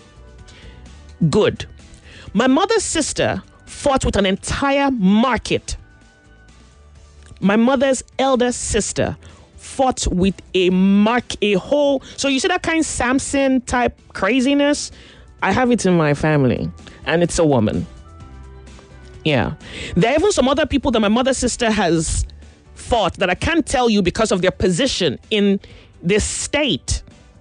Good. My mother's sister fought with an entire market. My mother's elder sister fought with a whole. So you see that kind of Samson type craziness? I have it in my family, and it's a woman. Yeah. There are even some other people that my mother's sister has fought that I can't tell you because of their position in this state.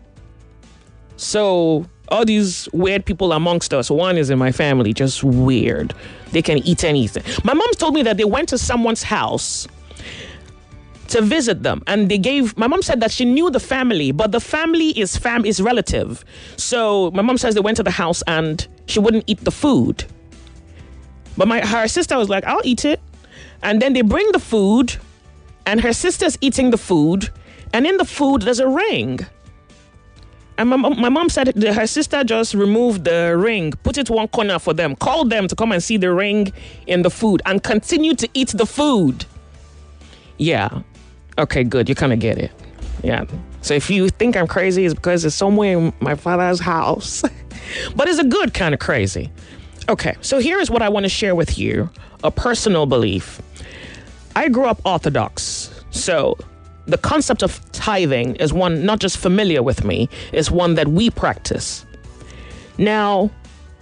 So all these weird people amongst us, one is in my family, just weird. They can eat anything. My mom told me that they went to someone's house to visit them, and my mom said that she knew the family, but the family is relative. So my mom says they went to the house and she wouldn't eat the food. But her sister was like, I'll eat it. And then they bring the food, and her sister's eating the food, and in the food there's a ring. And my mom said her sister just removed the ring, put it one corner for them, called them to come and see the ring in the food, and continued to eat the food. Yeah. Okay, good. You kind of get it. Yeah. So if you think I'm crazy, it's because it's somewhere in my father's house. But it's a good kind of crazy. Okay, so here is what I want to share with you, a personal belief. I grew up Orthodox, so the concept of tithing is one not just familiar with me, it's one that we practice. Now,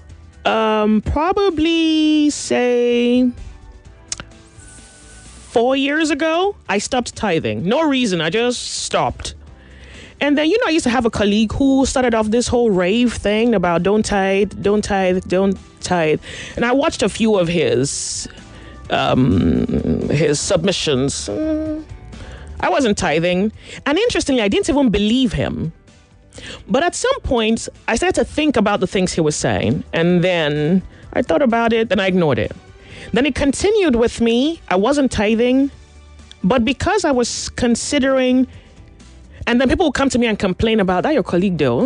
probably say 4 years ago, I stopped tithing. No reason, I just stopped. And then, I used to have a colleague who started off this whole rave thing about don't tithe. And I watched a few of his submissions. I wasn't tithing. And interestingly, I didn't even believe him. But at some point, I started to think about the things he was saying. And then I thought about it and I ignored it. Then it continued with me. I wasn't tithing. But because I was considering... And then people will come to me and complain about that, your colleague though.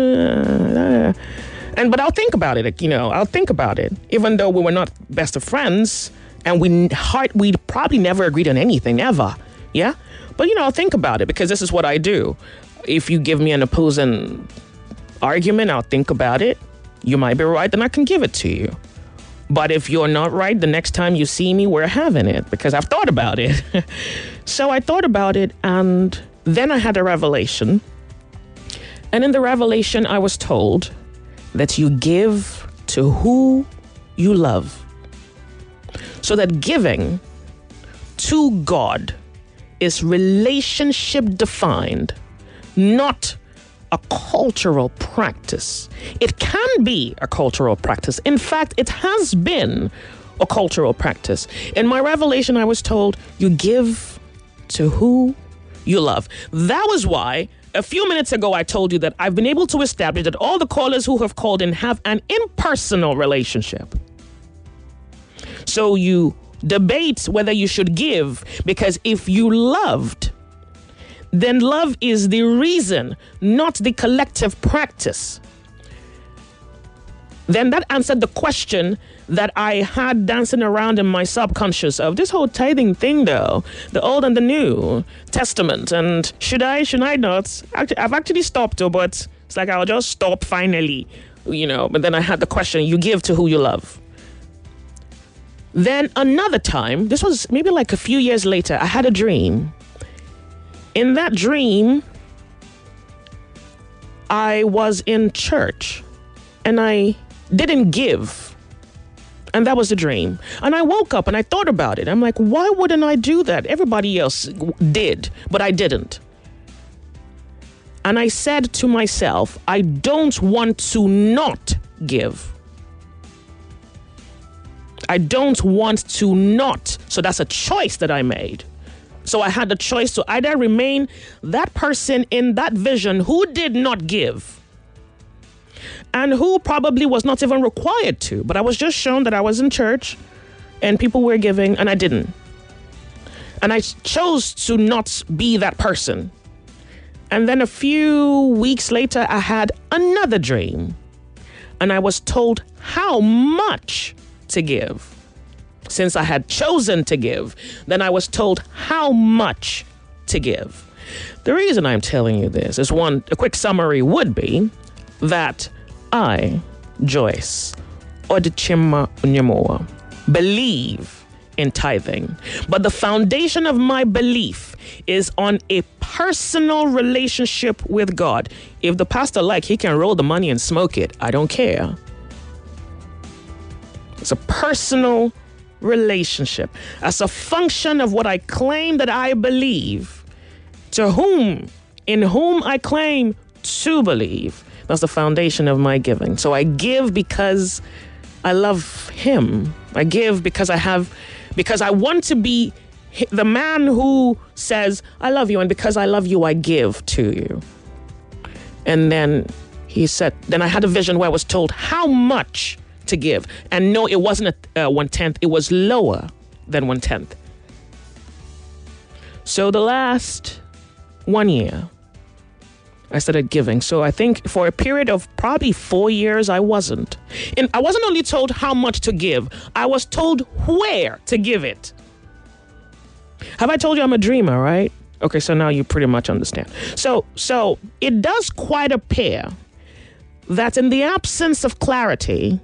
But I'll think about it, I'll think about it. Even though we were not best of friends and we'd probably never agreed on anything, ever. Yeah? But, I'll think about it because this is what I do. If you give me an opposing argument, I'll think about it. You might be right, then I can give it to you. But if you're not right, the next time you see me, we're having it because I've thought about it. So I thought about it and... Then I had a revelation. And in the revelation, I was told that you give to who you love. So that giving to God is relationship defined, not a cultural practice. It can be a cultural practice. In fact, it has been a cultural practice. In my revelation, I was told you give to who you love. That was why a few minutes ago I told you that I've been able to establish that all the callers who have called in have an impersonal relationship. So you debate whether you should give, because if you loved, then love is the reason, not the collective practice. Then that answered the question that I had dancing around in my subconscious of this whole tithing thing, though, the Old and the New Testament, and should I not? I've actually stopped, though, but it's like I'll just stop finally, But then I had the question: you give to who you love. Then another time, this was maybe like a few years later, I had a dream. In that dream, I was in church, and I didn't give. And that was the dream. And I woke up and I thought about it. I'm like, why wouldn't I do that? Everybody else did, but I didn't. And I said to myself, I don't want to not give. I don't want to not. So that's a choice that I made. So I had the choice to either remain that person in that vision who did not give, and who probably was not even required to. But I was just shown that I was in church and people were giving and I didn't. And I chose to not be that person. And then a few weeks later, I had another dream. And I was told how much to give. Since I had chosen to give, then I was told how much to give. The reason I'm telling you this is, one, a quick summary would be that I, Joyce Odichima Onyemoa, believe in tithing. But the foundation of my belief is on a personal relationship with God. If the pastor he can roll the money and smoke it. I don't care. It's a personal relationship, as a function of what I claim that I believe, in whom I claim to believe. That's the foundation of my giving. So I give because I love him. I give because I want to be the man who says, I love you, and because I love you, I give to you. And then he said, then I had a vision where I was told how much to give. And no, it wasn't a 1/10, it was lower than 1/10. So the last 1 year, I started giving. So I think for a period of probably 4 years, I wasn't. And I wasn't only told how much to give, I was told where to give it. Have I told you I'm a dreamer, right? Okay, so now you pretty much understand. So it does quite appear that in the absence of clarity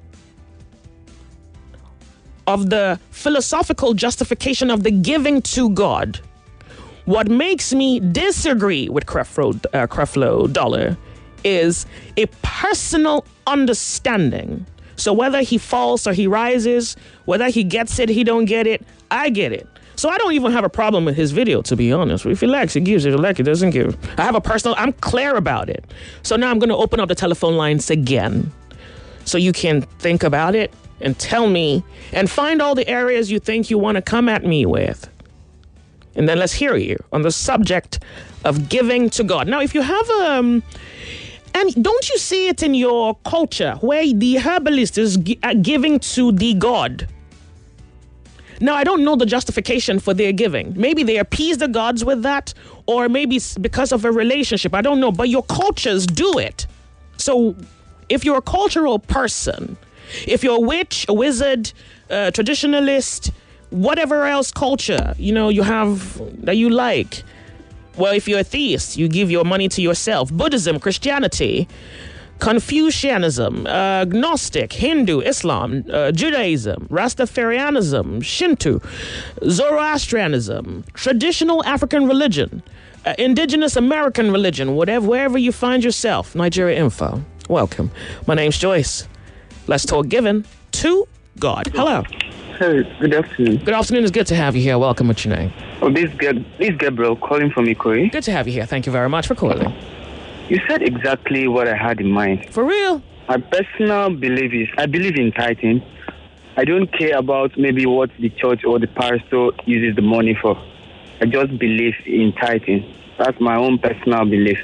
of the philosophical justification of the giving to God, what makes me disagree with Creflo Dollar is a personal understanding. So whether he falls or he rises, whether he gets it, he don't get it, I get it. So I don't even have a problem with his video, to be honest. If he likes, he gives. If he likes, he doesn't give. I'm clear about it. So now I'm going to open up the telephone lines again so you can think about it and tell me and find all the areas you think you want to come at me with. And then let's hear you on the subject of giving to God. Now, if you have and don't you see it in your culture where the herbalist is giving to the God? Now, I don't know the justification for their giving. Maybe they appease the gods with that, or maybe it's because of a relationship. I don't know, but your cultures do it. So if you're a cultural person, if you're a witch, a wizard, a traditionalist, whatever else culture, you have that you like. Well, if you're a theist, you give your money to yourself. Buddhism, Christianity, Confucianism, Gnostic, Hindu, Islam, Judaism, Rastafarianism, Shinto, Zoroastrianism, traditional African religion, indigenous American religion, wherever you find yourself. Nigeria Info. Welcome. My name's Joyce. Let's talk giving to God. Hello. Hey, good afternoon. Good afternoon. It's good to have you here. Welcome. What's your name? Oh, this is Gabriel calling from Ikoyi. Good to have you here. Thank you very much for calling. You said exactly what I had in mind. For real? My personal belief is I believe in tithing. I don't care about maybe what the church or the pastor uses the money for. I just believe in tithing. That's my own personal belief.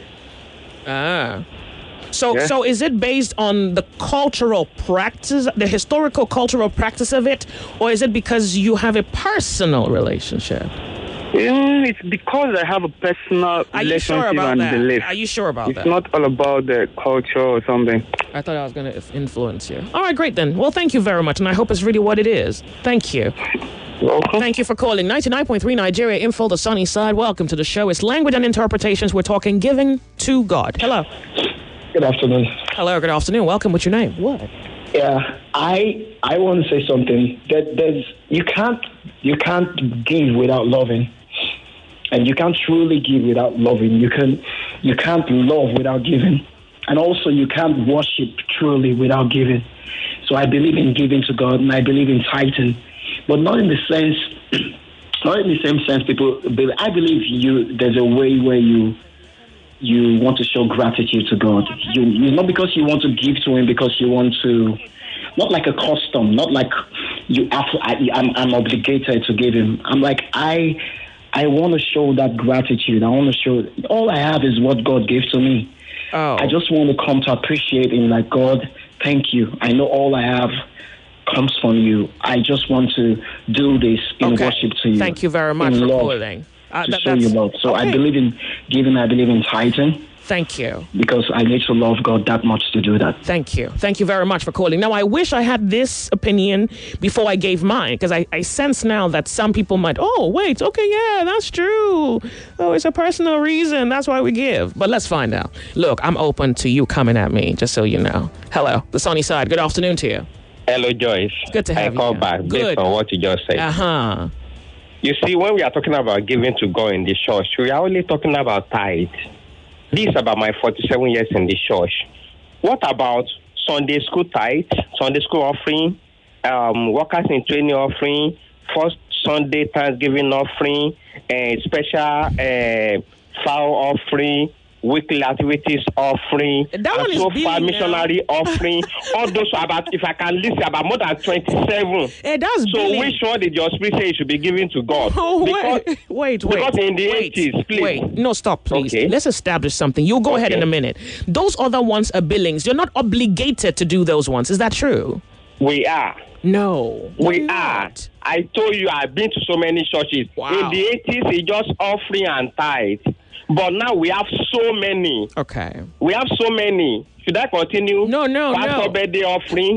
So is it based on the cultural practice, the historical cultural practice of it, or is it because you have a personal relationship? It's because I have a personal relationship and belief. Are you sure about that? It's not all about the culture or something. I thought I was going to influence you. All right, great then. Well, thank you very much, and I hope it's really what it is. Thank you. Welcome. Thank you for calling. 99.3 Nigeria Info, the sunny side. Welcome to the show. It's Language and Interpretations. We're talking giving to God. Hello. Good afternoon. Hello, good afternoon. Welcome. What's your name? What? Yeah, I want to say something. That you can't give without loving, and you can't truly give without loving. You can't love without giving, and also you can't worship truly without giving. So I believe in giving to God, and I believe in tithing, but not in the same sense people. I believe there's a way where you want to show gratitude to God. You not because you want to give to Him, because you want to, not like a custom, not like you have to, I'm obligated to give Him. I'm like, I want to show that gratitude. I want to show all I have is what God gave to me. I just want to come to appreciate Him, like, God, thank you. I know all I have comes from you. I just want to do this in worship to you. Thank you very much for calling. To show you love. So I believe in giving, I believe in tithing. Thank you. Because I need to love God that much to do that. Thank you. Thank you very much for calling. Now, I wish I had this opinion before I gave mine, because I sense now that some people might, wait, okay, yeah, that's true. Oh, it's a personal reason. That's why we give. But let's find out. Look, I'm open to you coming at me, just so you know. Hello, the sunny side. Good afternoon to you. Hello, Joyce. Good to have you. I call back based on what you just said. Uh-huh. You see, when we are talking about giving to God in the church, we are only talking about tithe. This is about my 47 years in the church. What about Sunday school tithe, Sunday school offering, workers in training offering, first Sunday Thanksgiving offering, special fowl offering, weekly activities offering, that one and is so big far now. missionary offering. All those are about, if I can list, about more than 27. That's so billing. which one did your spirit say you should be giving to God? Oh, because, wait. Because in the 80s, please. Wait, no, stop, please. Okay. Let's establish something. You'll go ahead in a minute. Those other ones are billings. You're not obligated to do those ones. Is that true? We are. No. We are. I told you I've been to so many churches. Wow. In the 80s, it's just offering and tithe. But now we have so many. Okay. We have so many. Should I continue? No. Pastor birthday offering.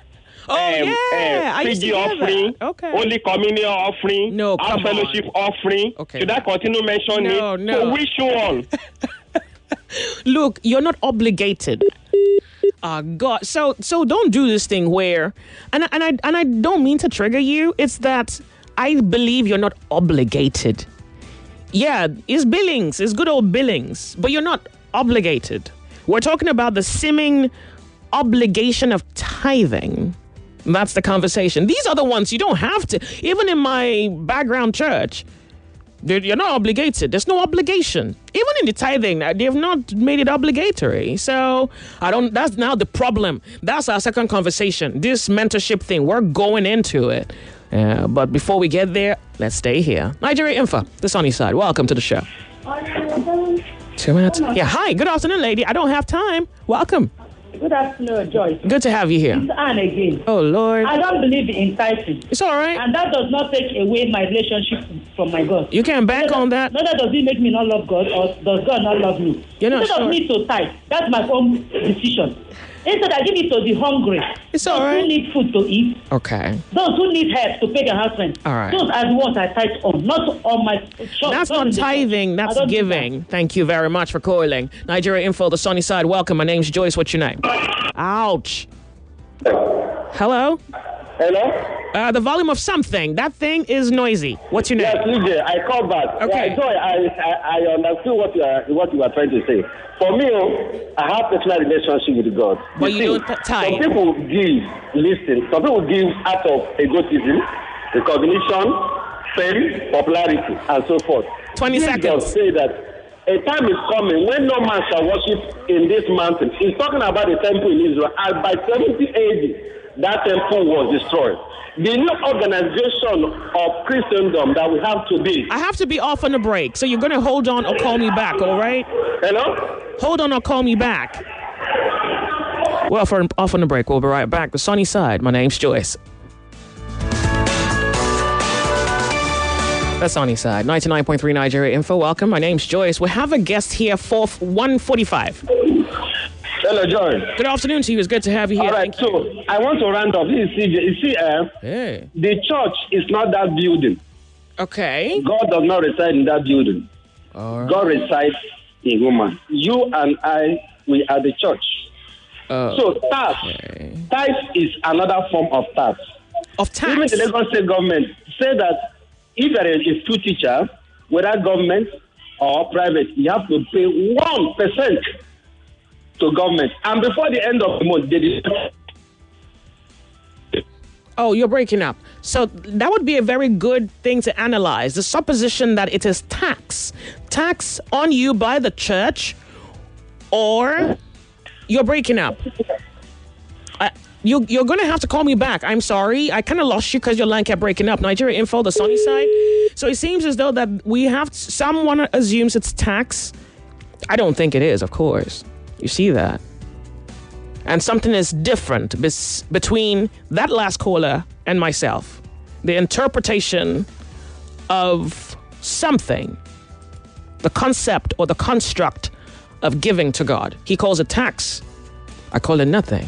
I used to PG hear offering. that. Okay. Only communion offering. No, our come fellowship offering. Okay. Should I continue mentioning it? No. So which one? Look, you're not obligated. God. So don't do this thing where, and I don't mean to trigger you. It's that I believe you're not obligated. Yeah, it's billings. It's good old billings. But you're not obligated. We're talking about the seeming obligation of tithing. That's the conversation. These are the ones you don't have to. Even in my background church, you're not obligated. There's no obligation. Even in the tithing, they've not made it obligatory. So that's now the problem. That's our second conversation. This mentorship thing, we're going into it. But before we get there, let's stay here. Nigeria Info, the sunny side. Welcome to the show. 2 minutes. Yeah, hi. Good afternoon, lady. I don't have time. Welcome. Good afternoon, Joyce. Good to have you here. It's Anne again. Oh, Lord. I don't believe in tithing. It's all right. And that does not take away my relationship from my God. You can bank on that. Neither does it make me not love God, or does God not love me. You're not Instead sure. of me to tithe, that's my own decision. Instead, I give it to the hungry. It's all right. Those who need food to eat. Okay. Those who need help to pay their house rent. All right. Those are the ones I tithe on, not on my shop. That's not tithing, that's giving. Thank you very much for calling. Nigeria Info, the sunny side. Welcome. My name's Joyce. What's your name? Ouch. Hello? Hello? The volume of something. That thing is noisy. What's your name? Yes, DJ, I called back. Okay. Yeah, so I understood what you were trying to say. For me, I have personal relationship with God. But you don't tithe. Some people give, listen, some people give out of egotism, recognition, fame, popularity, and so forth. 20 Jesus seconds. Say that a time is coming when no man shall worship in this mountain. He's talking about the temple in Israel. And by 70 AD, that temple was destroyed. The new organization of Christendom that we have today. I have to be off on a break, so you're going to hold on or call me back, all right? Hello? Hold on or call me back. Well, off on the break, we'll be right back. The sunny side. My name's Joyce. The sunny side. 99.3 Nigeria Info. Welcome. My name's Joyce. We have a guest here for 1:45. Hello, Joy. Good afternoon to you. It's good to have you here. All right, so I want to round up. This is CJ. You see, hey. The church is not that building. Okay. God does not reside in that building. All right. God resides in woman. You and I, we are the church. So tithe is another form of tax. Of tax? Even the Lagos State government say that if there is a school teacher, whether government or private, you have to pay 1% to government. And before the end of the month, they did. Oh, you're breaking up. So that would be a very good thing to analyze. The supposition that it is tax on you by the church, or you're breaking up. You're going to have to call me back. I'm sorry. I kind of lost you because your line kept breaking up. Nigeria Info, the sunny side. So it seems as though that we have, someone assumes it's tax. I don't think it is, of course. You see that? And something is different between that last caller and myself. The interpretation of something, the concept or the construct of giving to God. He calls it tax. I call it nothing.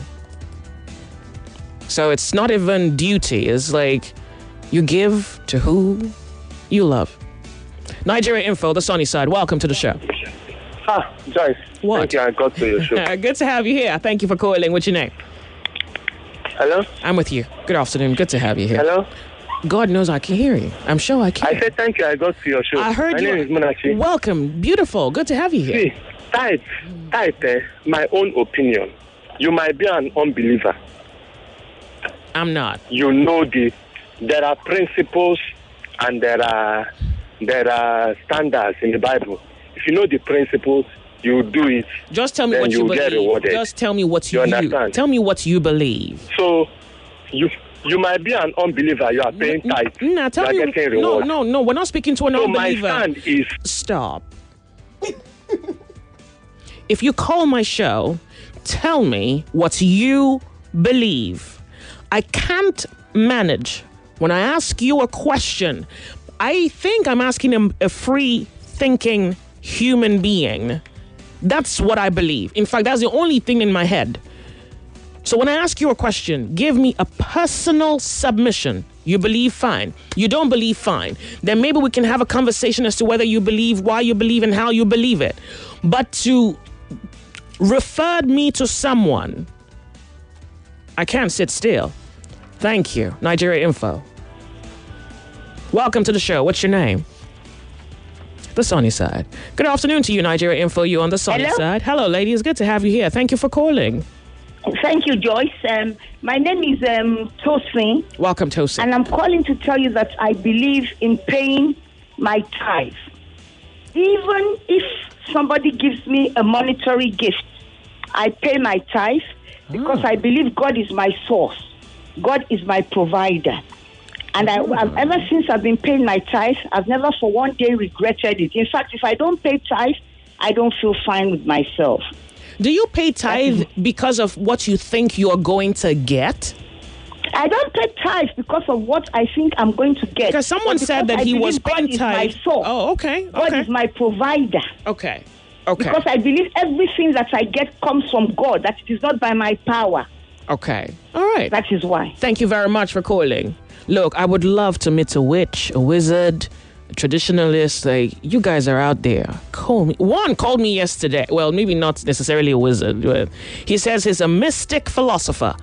So it's not even duty. It's like you give to who you love. Nigeria Info, the sunny side. Welcome to the show. Joyce. What? Thank you. I got to your show. Good to have you here. Thank you for calling. What's your name? Hello? I'm with you. Good afternoon. Good to have you here. Hello? God knows I can hear you. I'm sure I can. I said thank you. I got to your show. I heard you. My name is Munachi. Welcome. Beautiful. Good to have you here. See, tithe, my own opinion. You might be an unbeliever. I'm not. You know there are principles and there are standards in the Bible. If you know the principles, you do it. Just tell me what you believe. Just tell me what you understand. Tell me what you believe. So you might be an unbeliever. You are paying tithe. Nah, tell me. No. We're not speaking to an unbeliever. My stand is stop. If you call my show, tell me what you believe. I can't manage when I ask you a question. I think I'm asking a free-thinking human being. That's what I believe. In fact, that's the only thing in my head. So when I ask you a question, give me a personal submission. You believe, fine. You don't believe, fine. Then maybe we can have a conversation as to whether you believe, why you believe, and how you believe it. But to refer me to someone, I can't sit still. Thank you. Nigeria Info. Welcome to the show. What's your name? The sunny side. Good afternoon to you, Nigeria Info. You on the sunny side. Hello, lady. It's good to have you here. Thank you for calling. Thank you, Joyce. My name is Tosin. Welcome, Tosin. And I'm calling to tell you that I believe in paying my tithe. Even if somebody gives me a monetary gift, I pay my tithe because I believe God is my source. God is my provider. And ever since I've been paying my tithe, I've never for one day regretted it. In fact, if I don't pay tithe, I don't feel fine with myself. Do you pay tithe because of what you think you're going to get? I don't pay tithe because of what I think I'm going to get. Because someone said that he was paying tithe. Oh, okay. God is my provider. Okay. Because I believe everything that I get comes from God, that it is not by my power. Okay. All right. That is why. Thank you very much for calling. Look, I would love to meet a witch, a wizard, a traditionalist. Like, you guys are out there. Call me. One called me yesterday. Well, maybe not necessarily a wizard, but he says he's a mystic philosopher.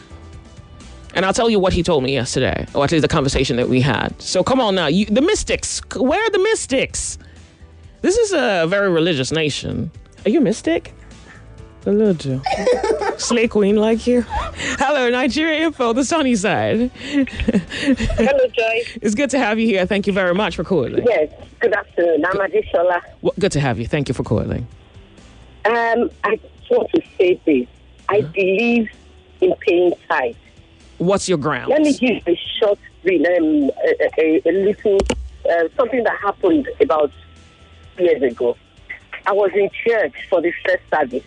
And I'll tell you what he told me yesterday, or at least the conversation that we had. So come on now. The mystics. Where are the mystics? This is a very religious nation. Are you a mystic? A little. Slay queen like you. Hello, Nigeria Info, the sunny side. Hello, Joy. It's good to have you here. Thank you very much for calling. Yes, good afternoon. I'm Adeshola. Well, good to have you. Thank you for calling. I just want to say this. I believe in paying tithe. What's your ground? Let me give a short, a little, something that happened about years ago. I was in church for the first service.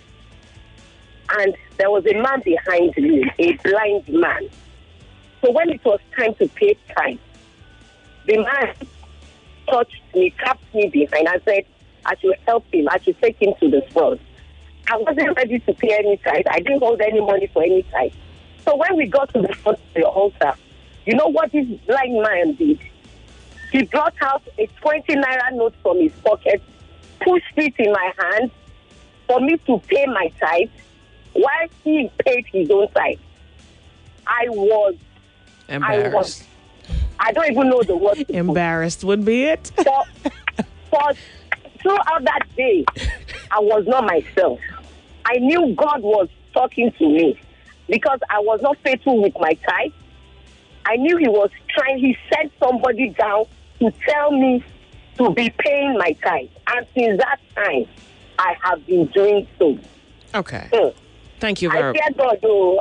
And there was a man behind me, a blind man. So when it was time to pay tithe, the man touched me, tapped me behind, and said, I should help him, I should take him to the front. I wasn't ready to pay any tithe. I didn't hold any money for any tithe. So when we got to the front of the altar, you know what this blind man did? He brought out a 20 naira note from his pocket, pushed it in my hand for me to pay my tithe, while he paid his own tithe. I was embarrassed. I don't even know the word. Embarrassed would be it. For throughout that day, I was not myself. I knew God was talking to me because I was not faithful with my tithe. I knew he was trying. He sent somebody down to tell me to be paying my tithe. And since that time, I have been doing so. Okay. Thank you very much. I fear God, though.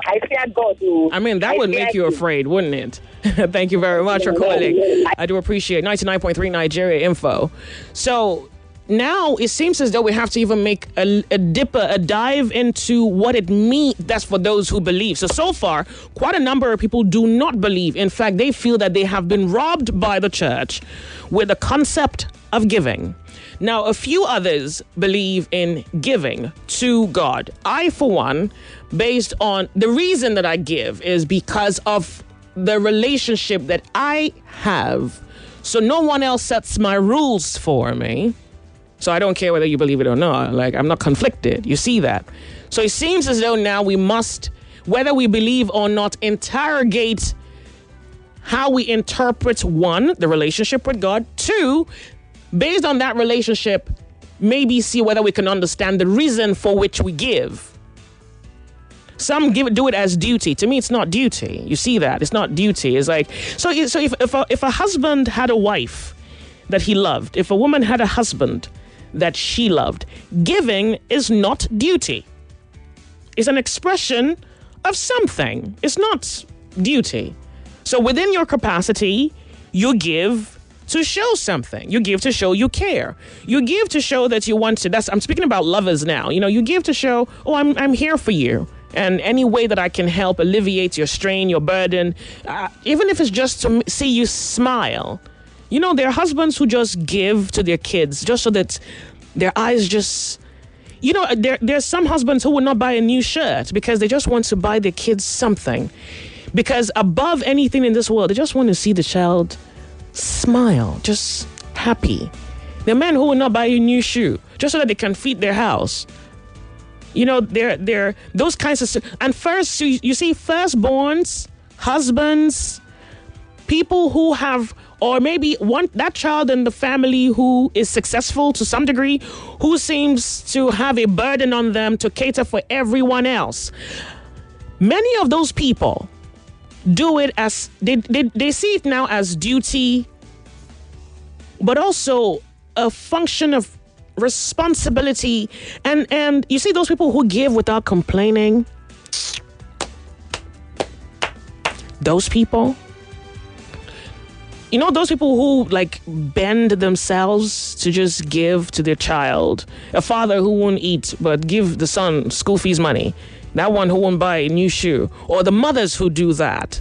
I mean, that would make you afraid, wouldn't it? Thank you very much for calling. I do appreciate 99.3 Nigeria Info. So now it seems as though we have to even make a dive into what it means. That's for those who believe. So far, quite a number of people do not believe. In fact, they feel that they have been robbed by the church with the concept of giving. Now, a few others believe in giving to God. I, for one, based on the reason that I give is because of the relationship that I have. So no one else sets my rules for me. So I don't care whether you believe it or not. Like, I'm not conflicted. You see that? So it seems as though now we must, whether we believe or not, interrogate how we interpret, one, the relationship with God, two, based on that relationship, maybe see whether we can understand the reason for which we give. Some do it as duty. To me, it's not duty. You see that? It's not duty. It's like, so if a husband had a wife that he loved, if a woman had a husband that she loved, giving is not duty. It's an expression of something. It's not duty. So within your capacity, you give to show something. You give to show you care. You give to show that you want to. I'm speaking about lovers now. You give to show, I'm here for you. And any way that I can help alleviate your strain, your burden, even if it's just to see you smile. There are husbands who just give to their kids just so that their eyes just... there's some husbands who will not buy a new shirt because they just want to buy their kids something. Because above anything in this world, they just want to see the child smile, just happy. There are men who will not buy a new shoe just so that they can feed their house. They're those kinds of... And first, you see firstborns, husbands, people who have... Or maybe that child in the family who is successful to some degree, who seems to have a burden on them to cater for everyone else. Many of those people do it as... They see it now as duty, but also a function of responsibility. And you see those people who give without complaining? Those people... those people who bend themselves to just give to their child. A father who won't eat but give the son school fees money. That one who won't buy a new shoe. Or the mothers who do that.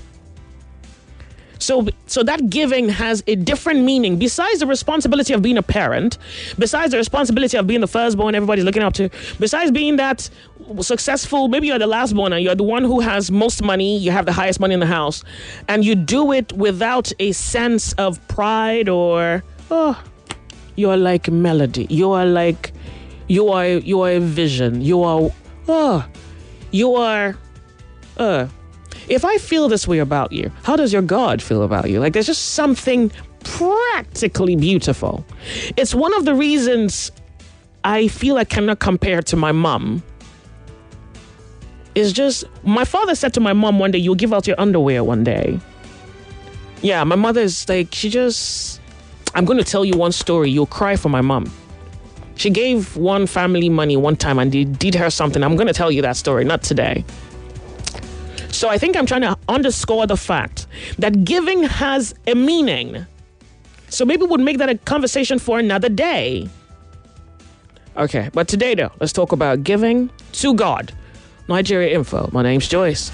So that giving has a different meaning. Besides the responsibility of being a parent, besides the responsibility of being the firstborn everybody's looking up to, besides being that successful, maybe you're the lastborn and you're the one who has most money, you have the highest money in the house, and you do it without a sense of pride or, you're like melody. You are a vision. If I feel this way about you, how does your God feel about you? There's just something practically beautiful. It's one of the reasons I feel I cannot compare to my mom. It's just, my father said to my mom one day, you'll give out your underwear one day. Yeah, my mother is I'm going to tell you one story. You'll cry for my mom. She gave one family money one time and they did her something. I'm going to tell you that story, not today. So I think I'm trying to underscore the fact that giving has a meaning. So maybe we'll make that a conversation for another day. Okay, but today though, let's talk about giving to God. Nigeria Info. My name's Joyce.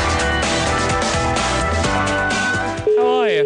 How are you?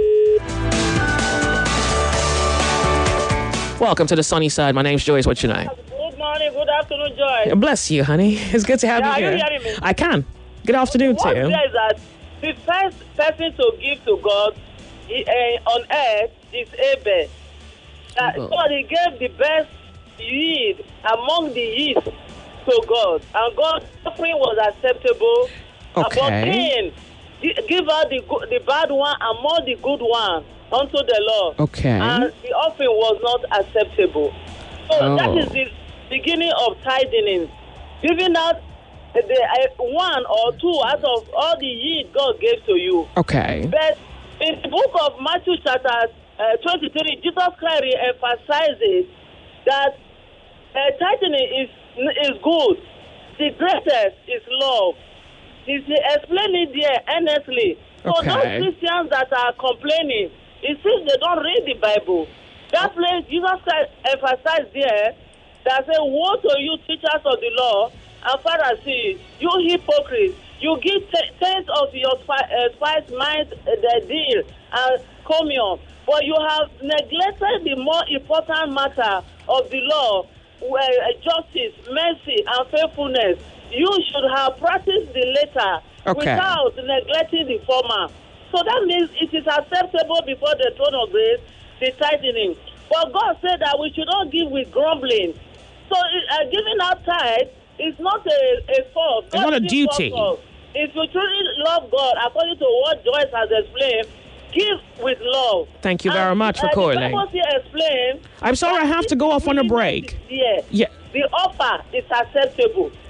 Welcome to the sunny side. My name's Joyce. What's your name? Good morning, good afternoon, Joyce. Bless you, honey. It's good to have you here. Are you hearing me? I can. Good afternoon to you. What says that the first person to give to God on earth is Abel. God, he gave the best yield among the yields to God. And God's offering was acceptable. Okay. But Cain give out the bad one among the good one unto the Lord. Okay. And the offering was not acceptable. So that is the beginning of tithing. Giving out one or two out of all the yield God gave to you. Okay. But in the book of Matthew chapter 23, Jesus Christ emphasizes that tithing is good. The greatest is love. He's explaining there earnestly. So those Christians that are complaining, it seems they don't read the Bible. That place, Jesus Christ emphasized there that say, woe to you, teachers of the law, and Pharisees, you hypocrites, you give tenth of your spice, mind, the deal, and communion, but you have neglected the more important matter of the law, justice, mercy, and faithfulness. You should have practiced the latter without neglecting the former. So that means it is acceptable before the throne of grace, the tithing. But God said that we should not give with grumbling. So giving out tithe is not a fault. It's not a duty. If you truly love God, according to what Joyce has explained, give with love. Thank you very much for calling. I'm sorry I have to go off on a break. Yeah. The offer is acceptable.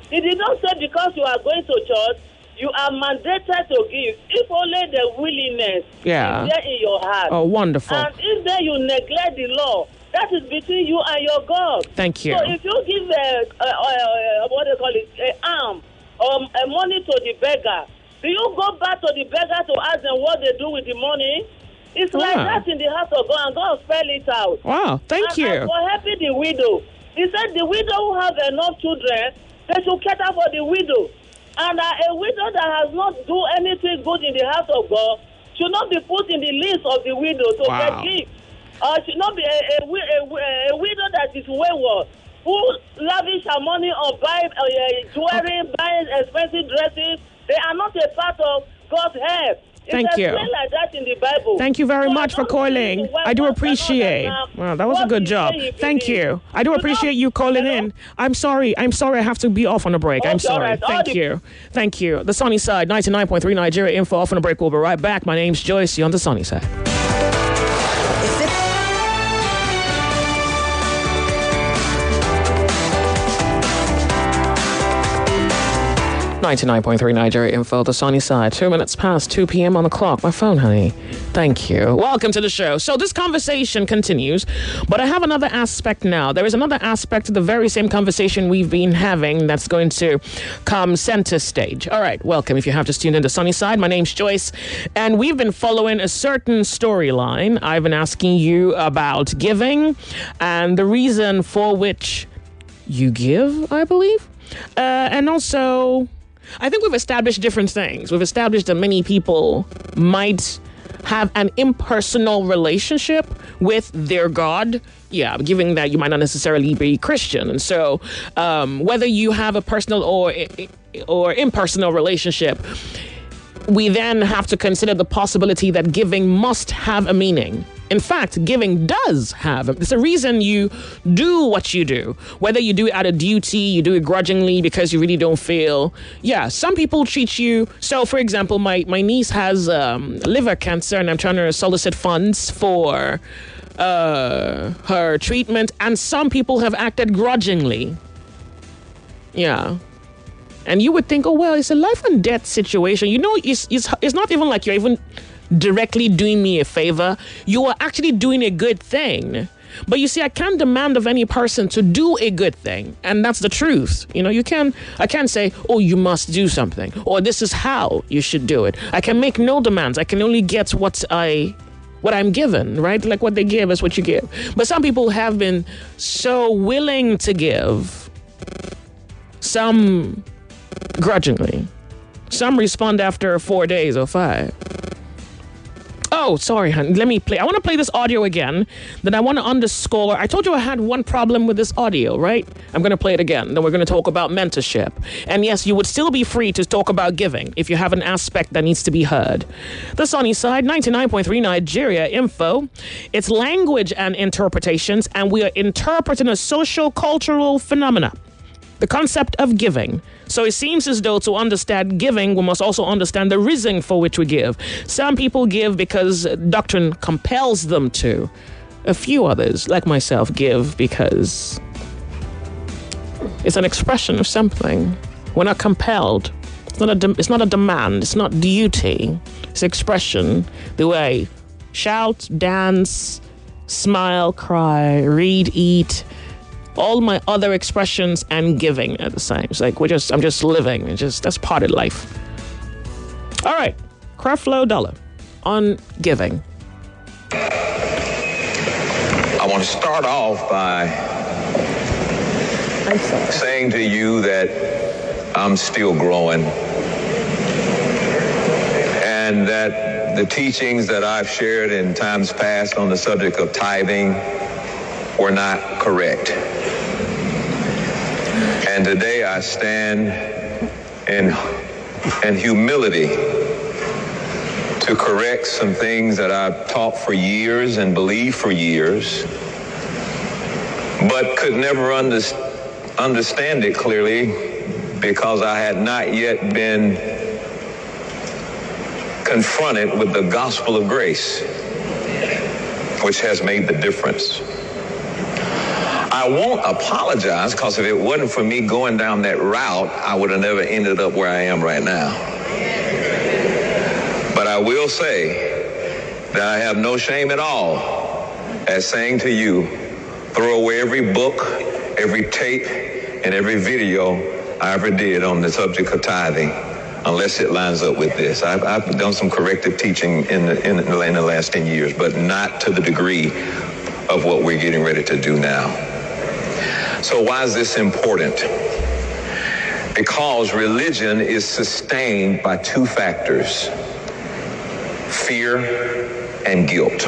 He did not say because you are going to church, you are mandated to give. If only the willingness is there in your heart. Oh, wonderful. And if then you neglect the law, that is between you and your God. Thank you. So if you give what they call it, an arm or money to the beggar, do you go back to the beggar to ask them what they do with the money? It's like that in the house of God, and God spell it out. Wow, thank you. And for helping the widow, he said the widow who have enough children, they should cater for the widow. And a widow that has not do anything good in the house of God should not be put in the list of the widow to get gift. Should not be a widow that is wayward, who lavish her money on buying jewelry, buying expensive dresses. They are not a part of God's help. Thank you. Like that in the Bible. Thank you very much for calling. I do appreciate. Wow, that was a good job. Thank you. I do appreciate you calling in. I'm sorry. I have to be off on a break. I'm sorry. Thank you. Thank you. The Sunny Side, 99.3 Nigeria Info. Off on a break. We'll be right back. My name's Joyce. You're on the Sunny Side. 99.3 Nigeria Info, the Sunny Side. 2 minutes past 2 p.m. on the clock. My phone, honey. Thank you. Welcome to the show. So this conversation continues, but I have another aspect now. There is another aspect to the very same conversation we've been having that's going to come center stage. All right, welcome. If you have just tuned in to Sunny Side, my name's Joyce, and we've been following a certain storyline. I've been asking you about giving and the reason for which you give, I believe. And also, I think we've established different things. We've established that many people might have an impersonal relationship with their God. Yeah, given that you might not necessarily be Christian. And so whether you have a personal or impersonal relationship, we then have to consider the possibility that giving must have a meaning. In fact, giving does have. It's a reason you do what you do. Whether you do it out of duty, you do it grudgingly because you really don't feel. Yeah, some people treat you. So, for example, my niece has liver cancer, and I'm trying to solicit funds for her treatment. And some people have acted grudgingly. Yeah. And you would think, oh, well, it's a life and death situation. You know, it's not even like you're even directly doing me a favor. You are actually doing a good thing. But you see, I can't demand of any person to do a good thing. And that's the truth. You know, I can't say, oh, you must do something, or this is how you should do it. I can make no demands. I can only get what I'm given, right? Like what they give is what you give. But some people have been so willing to give. Some grudgingly. Some respond after 4 days or 5. Oh, sorry, honey. Let me play. I want to play this audio again. Then I want to underscore. I told you I had one problem with this audio, right? I'm going to play it again. Then we're going to talk about mentorship. And yes, you would still be free to talk about giving if you have an aspect that needs to be heard. The Sunny Side, 99.3 Nigeria Info. It's language and interpretations, and we are interpreting a social cultural phenomena. The concept of giving. So it seems as though to understand giving, we must also understand the reason for which we give. Some people give because doctrine compels them to. A few others, like myself, give because it's an expression of something. We're not compelled. It's not a demand. It's not duty. It's expression. The way shout, dance, smile, cry, read, eat. All my other expressions and giving at the same. It's like I'm just living. That's part of life. All right, Creflo Dollar on giving. I want to start off by saying to you that I'm still growing, and that the teachings that I've shared in times past on the subject of tithing were not correct. And today I stand in humility to correct some things that I've taught for years and believed for years, but could never understand it clearly because I had not yet been confronted with the gospel of grace, which has made the difference. I I won't apologize, because if it wasn't for me going down that route, I would have never ended up where I am right now. But I will say that I have no shame at all at saying to you, throw away every book, every tape, and every video I ever did on the subject of tithing, unless it lines up with this. I've done some corrective teaching in the last 10 years, but not to the degree of what we're getting ready to do now. So why is this important? Because religion is sustained by two factors: fear and guilt.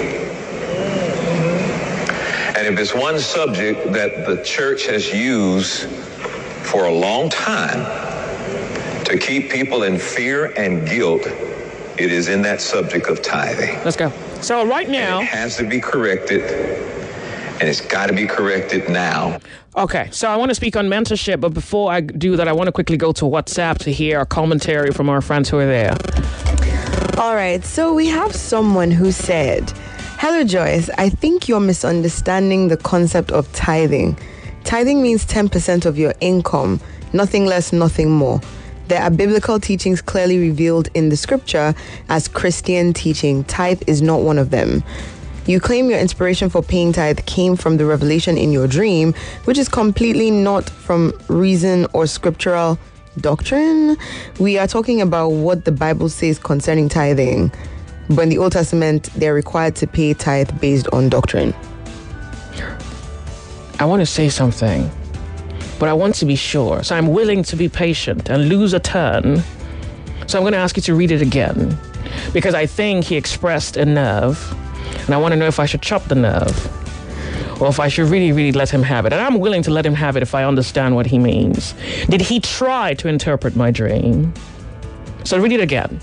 And if it's one subject that the church has used for a long time to keep people in fear and guilt, it is in that subject of tithing. Let's go. So right now, and it has to be corrected, and it's got to be corrected now. Okay, so I want to speak on mentorship, but before I do that, I want to quickly go to WhatsApp to hear a commentary from our friends who are there. All right, so we have someone who said, "Hello, Joyce. I think you're misunderstanding the concept of tithing. Tithing means 10% of your income, nothing less, nothing more. There are biblical teachings clearly revealed in the scripture as Christian teaching. Tithe is not one of them. You claim your inspiration for paying tithe came from the revelation in your dream, which is completely not from reason or scriptural doctrine. We are talking about what the Bible says concerning tithing. But in the Old Testament, they're required to pay tithe based on doctrine." I want to say something, but I want to be sure. So I'm willing to be patient and lose a turn. So I'm going to ask you to read it again, because I think he expressed a nerve, and I want to know if I should chop the nerve or if I should really, really let him have it. And I'm willing to let him have it if I understand what he means. Did he try to interpret my dream? So read it again.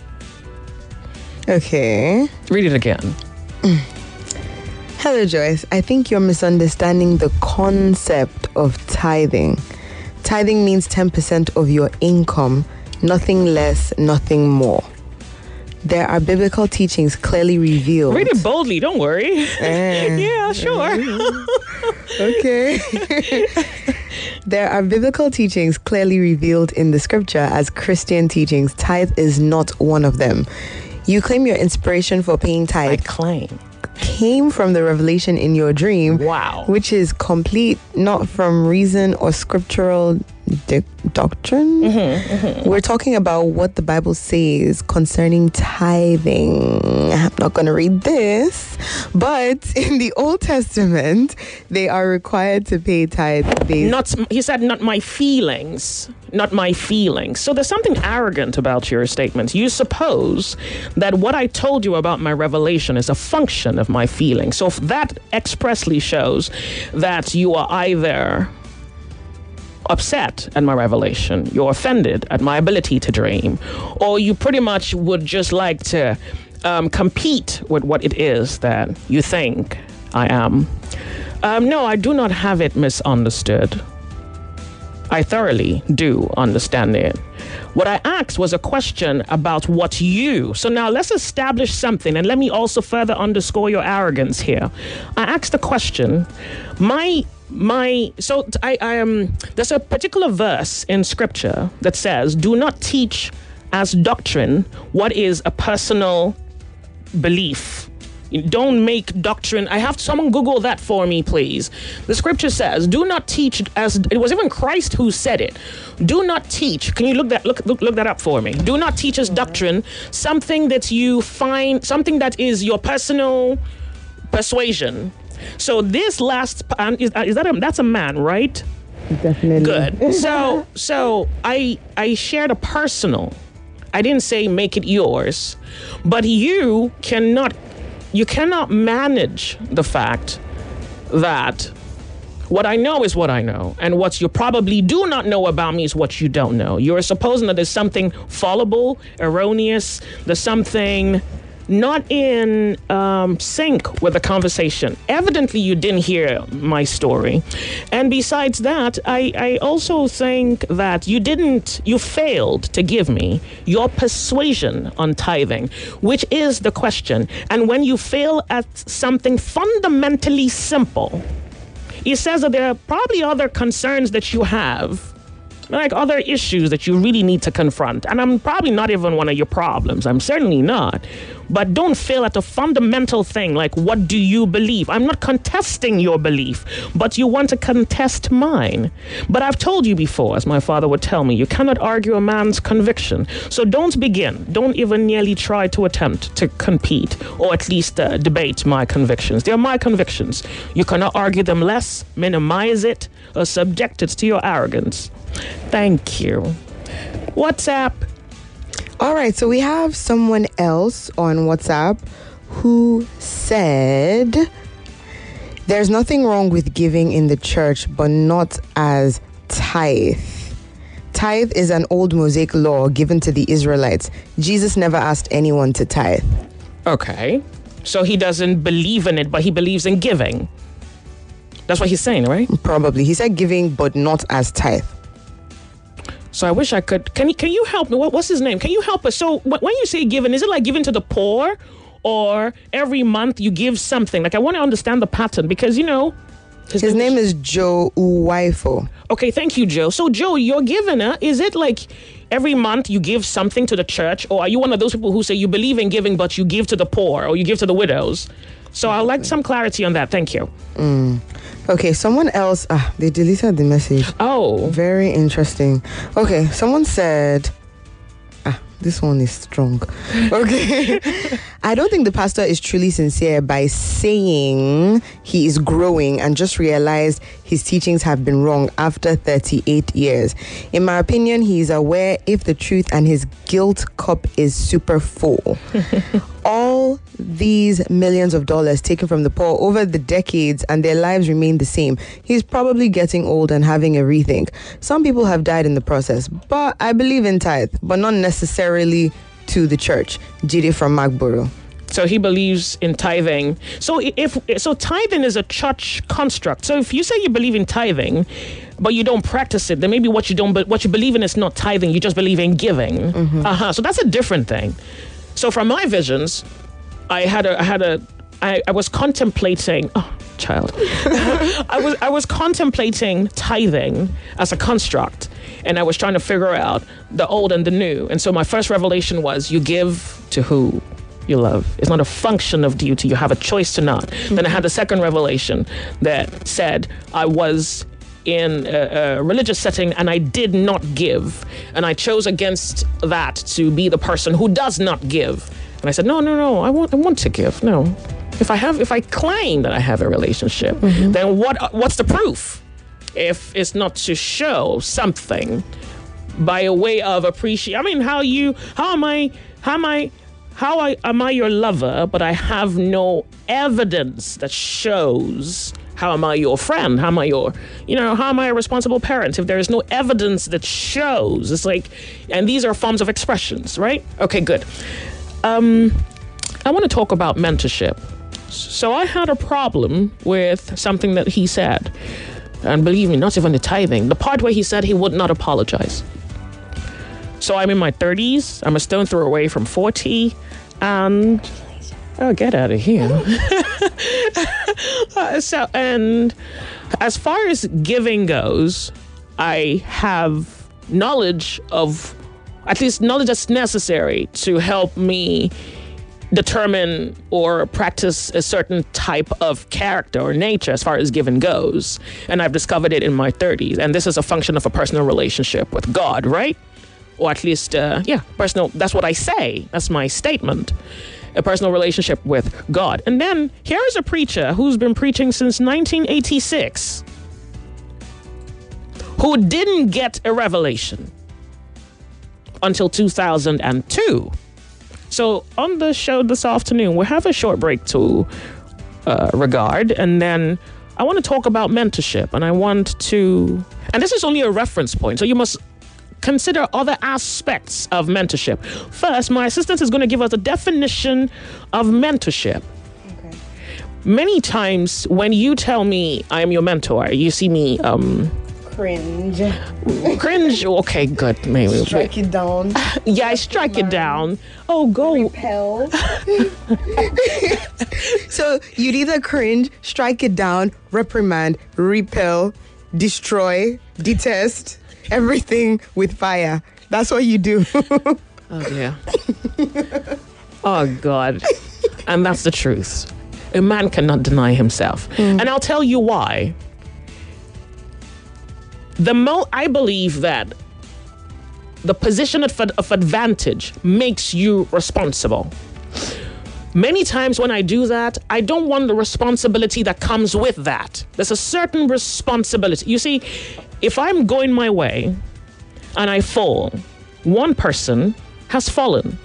Okay. Read it again. "Hello, Joyce. I think you're misunderstanding the concept of tithing. Tithing means 10% of your income, nothing less, nothing more. There are biblical teachings clearly revealed." Read it boldly, don't worry. Yeah, sure. Okay. "There are biblical teachings clearly revealed in the scripture as Christian teachings. Tithe is not one of them. You claim your inspiration for paying tithe came from the revelation in your dream. Wow. Which is complete, not from reason or scriptural doctrine. We're talking about what the Bible says concerning tithing. I'm not going to read this, but in the Old Testament, they are required to pay tithe based. He said, not my feelings. Not my feelings. So there's something arrogant about your statements. You suppose that what I told you about my revelation is a function of my feelings. So if that expressly shows that you are either upset at my revelation, you're offended at my ability to dream, or you pretty much would just like to compete with what it is that you think I am. No, I do not have it misunderstood. I thoroughly do understand it. What I asked was a question about what you... So now let's establish something, and let me also further underscore your arrogance here. I asked the question, there's a particular verse in scripture that says, do not teach as doctrine what is a personal belief. Don't make doctrine. I have someone Google that for me, please. The scripture says, do not teach as... It was even Christ who said it. Do not teach. Can you look that up for me? Do not teach as doctrine something that you find, something that is your personal persuasion. So this last... that's a man, right? Definitely. Good. So I shared a personal. I didn't say make it yours. But you cannot manage the fact that what I know is what I know, and what you probably do not know about me is what you don't know. You're supposing that there's something fallible, erroneous, there's something not in sync with the conversation. Evidently, you didn't hear my story. And besides that, I also think that you failed to give me your persuasion on tithing, which is the question. And when you fail at something fundamentally simple, He says that there are probably other concerns that you have, like other issues that you really need to confront. And I'm probably not even one of your problems. I'm certainly not. But don't fail at a fundamental thing, like what do you believe? I'm not contesting your belief, but you want to contest mine. But I've told you before, as my father would tell me, you cannot argue a man's conviction. So don't begin. Don't even nearly try to attempt to compete or at least debate my convictions. They're my convictions. You cannot argue them less, minimize it, or subject it to your arrogance. Thank you. WhatsApp. All right, so we have someone else on WhatsApp who said, there's nothing wrong with giving in the church, but not as tithe. Tithe is an old Mosaic law given to the Israelites. Jesus never asked anyone to tithe. Okay. So he doesn't believe in it, but he believes in giving. That's what he's saying, right? Probably. He said giving, but not as tithe. So I wish I could. Can you help me? What's his name? Can you help us? So when you say giving, is it like giving to the poor, or every month you give something? Like I want to understand the pattern because his name is Joe Uwaifo. Okay, thank you, Joe. So Joe, you're giving. Is it like every month you give something to the church, or are you one of those people who say you believe in giving but you give to the poor or you give to the widows? So I'd like some clarity on that. Thank you. Okay, someone else, they deleted the message. Oh. Very interesting. Okay, someone said, this one is strong. Okay. I don't think the pastor is truly sincere by saying he is growing and just realized his teachings have been wrong after 38 years. In my opinion, he is aware if the truth and his guilt cup is super full. All these millions of dollars taken from the poor over the decades and their lives remain the same. He's probably getting old and having a rethink. Some people have died in the process, but I believe in tithe, but not necessarily to the church. Jide from Magboro. So he believes in tithing. So tithing is a church construct. So if you say you believe in tithing, but you don't practice it, then maybe what you believe in is not tithing. You just believe in giving. Mm-hmm. So that's a different thing. So from my visions, I was contemplating. Oh, child. I was contemplating tithing as a construct, and I was trying to figure out the old and the new. And so my first revelation was, you give to who you love. It's not a function of duty. You have a choice to not. Mm-hmm. Then I had the second revelation that said I was in a religious setting and I did not give, and I chose against that to be the person who does not give. And I said, no, I want to give. No, if I claim that I have a relationship, mm-hmm. then what's the proof? If it's not to show something by a way of appreciation. I mean, how am I your lover, but I have no evidence that shows. How am I your friend? How am I how am I a responsible parent? If there is no evidence that shows, it's like, and these are forms of expressions, right? Okay, good. I want to talk about mentorship. So I had a problem with something that he said. And believe me, not even the tithing. The part where he said he would not apologize. So I'm in my 30s. I'm a stone throw away from 40. And get out of here. And as far as giving goes, I have knowledge of, at least knowledge that's necessary to help me determine or practice a certain type of character or nature as far as giving goes. And I've discovered it in my 30s. And this is a function of a personal relationship with God, right? Or at least, personal. That's what I say. That's my statement. A personal relationship with God. And then here is a preacher who's been preaching since 1986 who didn't get a revelation until 2002. So on the show this afternoon, we'll have a short break to regard, and then I want to talk about mentorship, and this is only a reference point, so you must consider other aspects of mentorship. First, my assistant is going to give us a definition of mentorship. Okay. Many times when you tell me I am your mentor, you see me cringe. Okay, good. Maybe strike it down. Yeah, I strike it down. Oh, go repel. So So you'd either cringe, strike it down, reprimand, repel, destroy, detest, everything with fire. That's what you do. Oh, dear. Oh, God. And that's the truth. A man cannot deny himself. And I'll tell you why. I believe that the position of advantage makes you responsible. Many times when I do that, I don't want the responsibility that comes with that. There's a certain responsibility. You see, if I'm going my way and I fall, one person has fallen.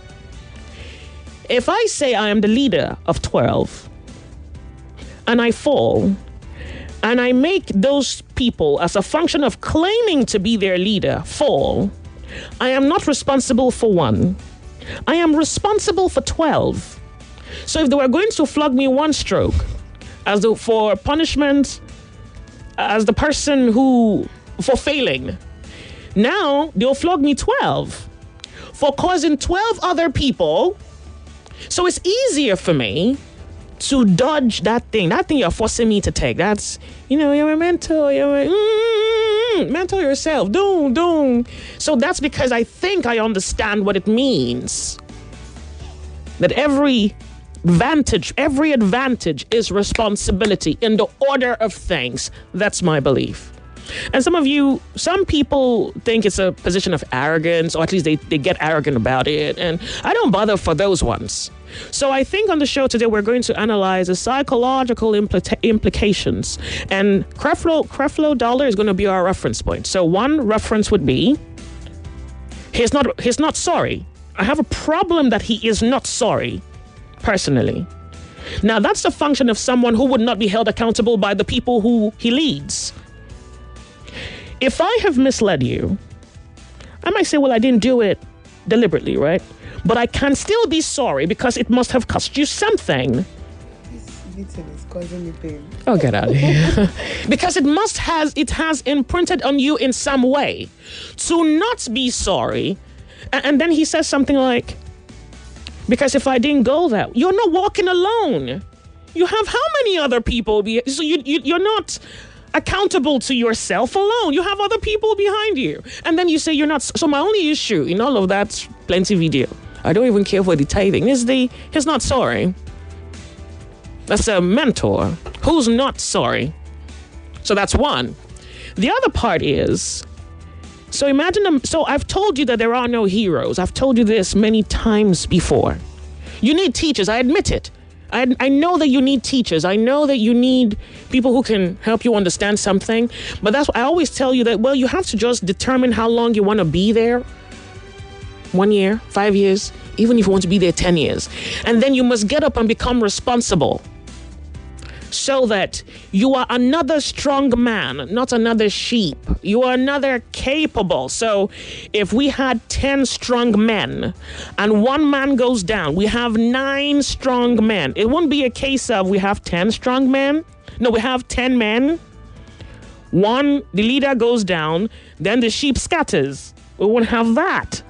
If I say I am the leader of 12 and I fall, and I make those people, as a function of claiming to be their leader, fall, I am not responsible for one. I am responsible for 12. So if they were going to flog me one stroke for punishment as the person for failing, now they'll flog me 12 for causing 12 other people. So it's easier for me to dodge that thing you're forcing me to take. That's, you're a mentor. Mentor yourself. Don't. So that's because I think I understand what it means. That every advantage is responsibility in the order of things. That's my belief. And some people think it's a position of arrogance, or at least they get arrogant about it. And I don't bother for those ones. So I think on the show today, we're going to analyze the psychological implications. And Creflo Dollar is going to be our reference point. So one reference would be, he's not sorry. I have a problem that he is not sorry, personally. Now, that's the function of someone who would not be held accountable by the people who he leads. If I have misled you, I might say, well, I didn't do it deliberately, right? But I can still be sorry because it must have cost you something. This beating is causing me pain. Oh, get out of here. Because it has imprinted on you in some way to not be sorry. And then he says something like, because if I didn't go that, you're not walking alone. You have how many other people? So you're not accountable to yourself alone. You have other people behind you. And then you say you're not. So my only issue in all of that plenty video, I don't even care for the tithing, he's not sorry. That's a mentor who's not sorry. So that's one. The other part is, so imagine so I've told you that there are no heroes. I've told you this many times before. You need teachers, I admit it. I know that you need teachers. I know that you need people who can help you understand something. But that's why I always tell you that, well, you have to just determine how long you want to be there. 1 year, 5 years, even if you want to be there 10 years. And then you must get up and become responsible so that you are another strong man, not another sheep. You are another capable. So if we had 10 strong men and one man goes down, we have 9 strong men. It won't be a case of we have 10 strong men. No, we have 10 men. The leader goes down, then the sheep scatters. We won't have that.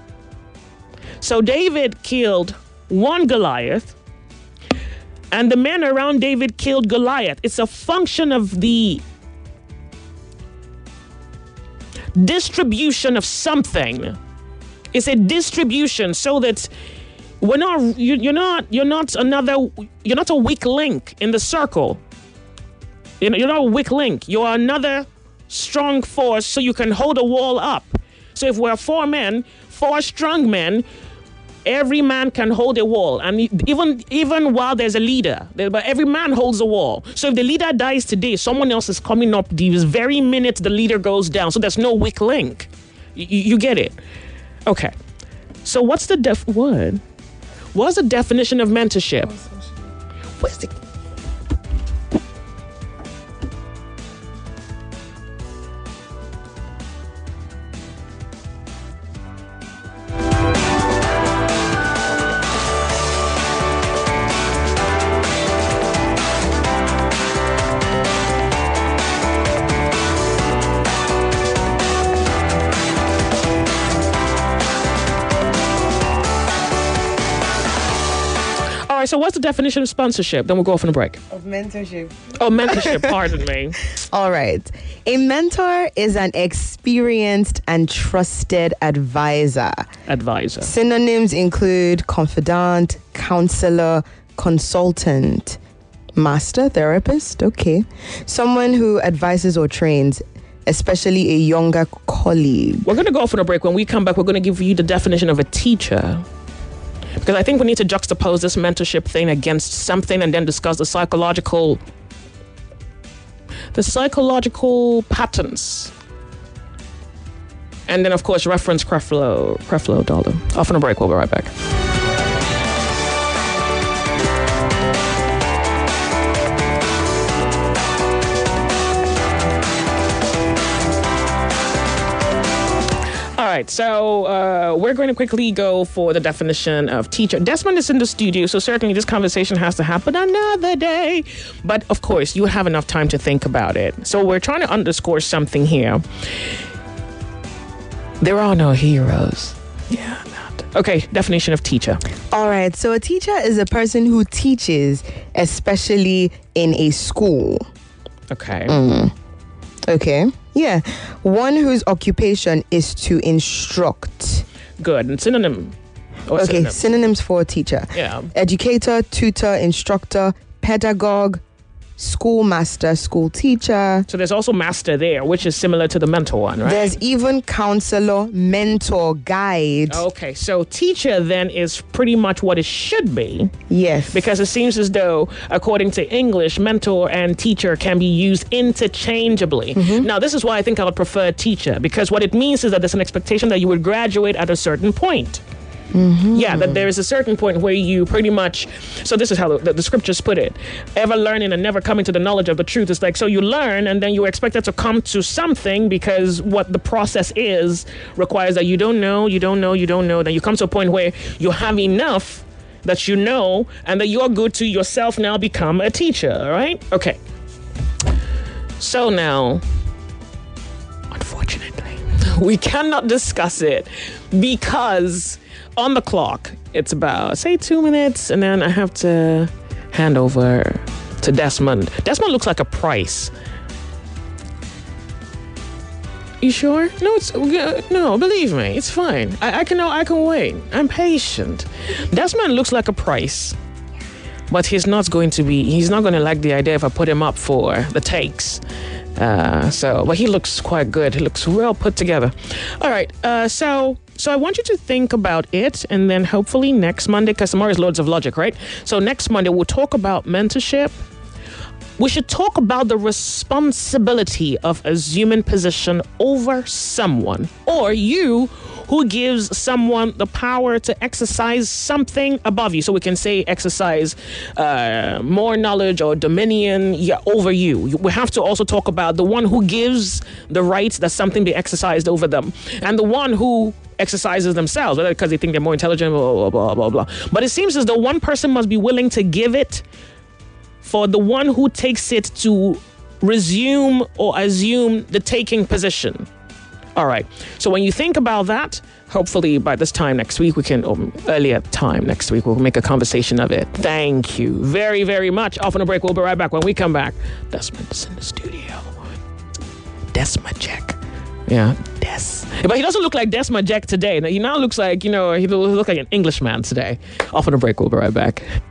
So David killed one Goliath, and the men around David killed Goliath. It's a function of the distribution of something. It's a distribution so that you're not a weak link in the circle. You're not a weak link. You're another strong force so you can hold a wall up. So if we're 4 men, 4 strong men, every man can hold a wall. And even while there's a leader, but every man holds a wall. So if the leader dies today, someone else is coming up this very minute the leader goes down. So there's no weak link. You get it? Okay. So what's the What's the definition of mentorship? What's the... So what's the definition of sponsorship? Then we'll go off on a break. Of mentorship. Oh, mentorship, pardon me. All right. A mentor is an experienced and trusted advisor. Synonyms include confidant, counselor, consultant, master, therapist, okay. Someone who advises or trains, especially a younger colleague. We're going to go off on a break. When we come back, we're going to give you the definition of a teacher. Because I think we need to juxtapose this mentorship thing against something and then discuss the psychological patterns. And then, of course, reference Creflo Dollar. Off on a break. We'll be right back. All right, so we're going to quickly go for the definition of teacher. Desmond is in the studio, so certainly this conversation has to happen another day. But, of course, you have enough time to think about it. So we're trying to underscore something here. There are no heroes. Yeah, not. Okay, definition of teacher. All right, so a teacher is a person who teaches, especially in a school. Okay. Okay. Yeah. One whose occupation is to instruct. Good. And synonym? Okay, synonyms for teacher. Yeah. Educator, tutor, instructor, pedagogue, schoolmaster, school teacher. So there's also master there, which is similar to the mentor one, right? There's even counselor, mentor, guide. Okay, so teacher then is pretty much what it should be. Yes. Because it seems as though, according to English, mentor and teacher can be used interchangeably. Now, this is why I think I would prefer teacher, because what it means is that there's an expectation that you would graduate at a certain point. Yeah, that there is a certain point where you pretty much, so this is how the scriptures put it, ever learning and never coming to the knowledge of the truth. It's like, so you learn and then you expect it to come to something, because what the process is requires that you don't know, then you come to a point where you have enough that you know and that you're good to yourself now become a teacher, all right? Okay. So now, unfortunately, we cannot discuss it because on the clock, it's about, say, 2 minutes, and then I have to hand over to Desmond. Desmond looks like a price. You sure? No, believe me, it's fine. I can wait. I'm patient. Desmond looks like a price, but he's not going to like the idea if I put him up for the takes. But he looks quite good. He looks well put together. All right. So I want you to think about it, and then hopefully next Monday, because tomorrow is Lords of Logic, right? So next Monday, we'll talk about mentorship. We should talk about the responsibility of assuming position over someone, or you who gives someone the power to exercise something above you. So we can say exercise more knowledge or dominion over you. We have to also talk about the one who gives the rights that something be exercised over them, and the one who exercises themselves, whether because they think they're more intelligent, blah, blah, blah, blah. But it seems as though one person must be willing to give it for the one who takes it to resume or assume the taking position. All right. So when you think about that, hopefully by this time next week, earlier time next week, we'll make a conversation of it. Thank you very, very much. Off on a break. We'll be right back. When we come back, Desmond's in the studio. Desmajek. Yeah, Des. But he doesn't look like Desmajek today. He now looks like, he looks like an Englishman today. Off on a break. We'll be right back.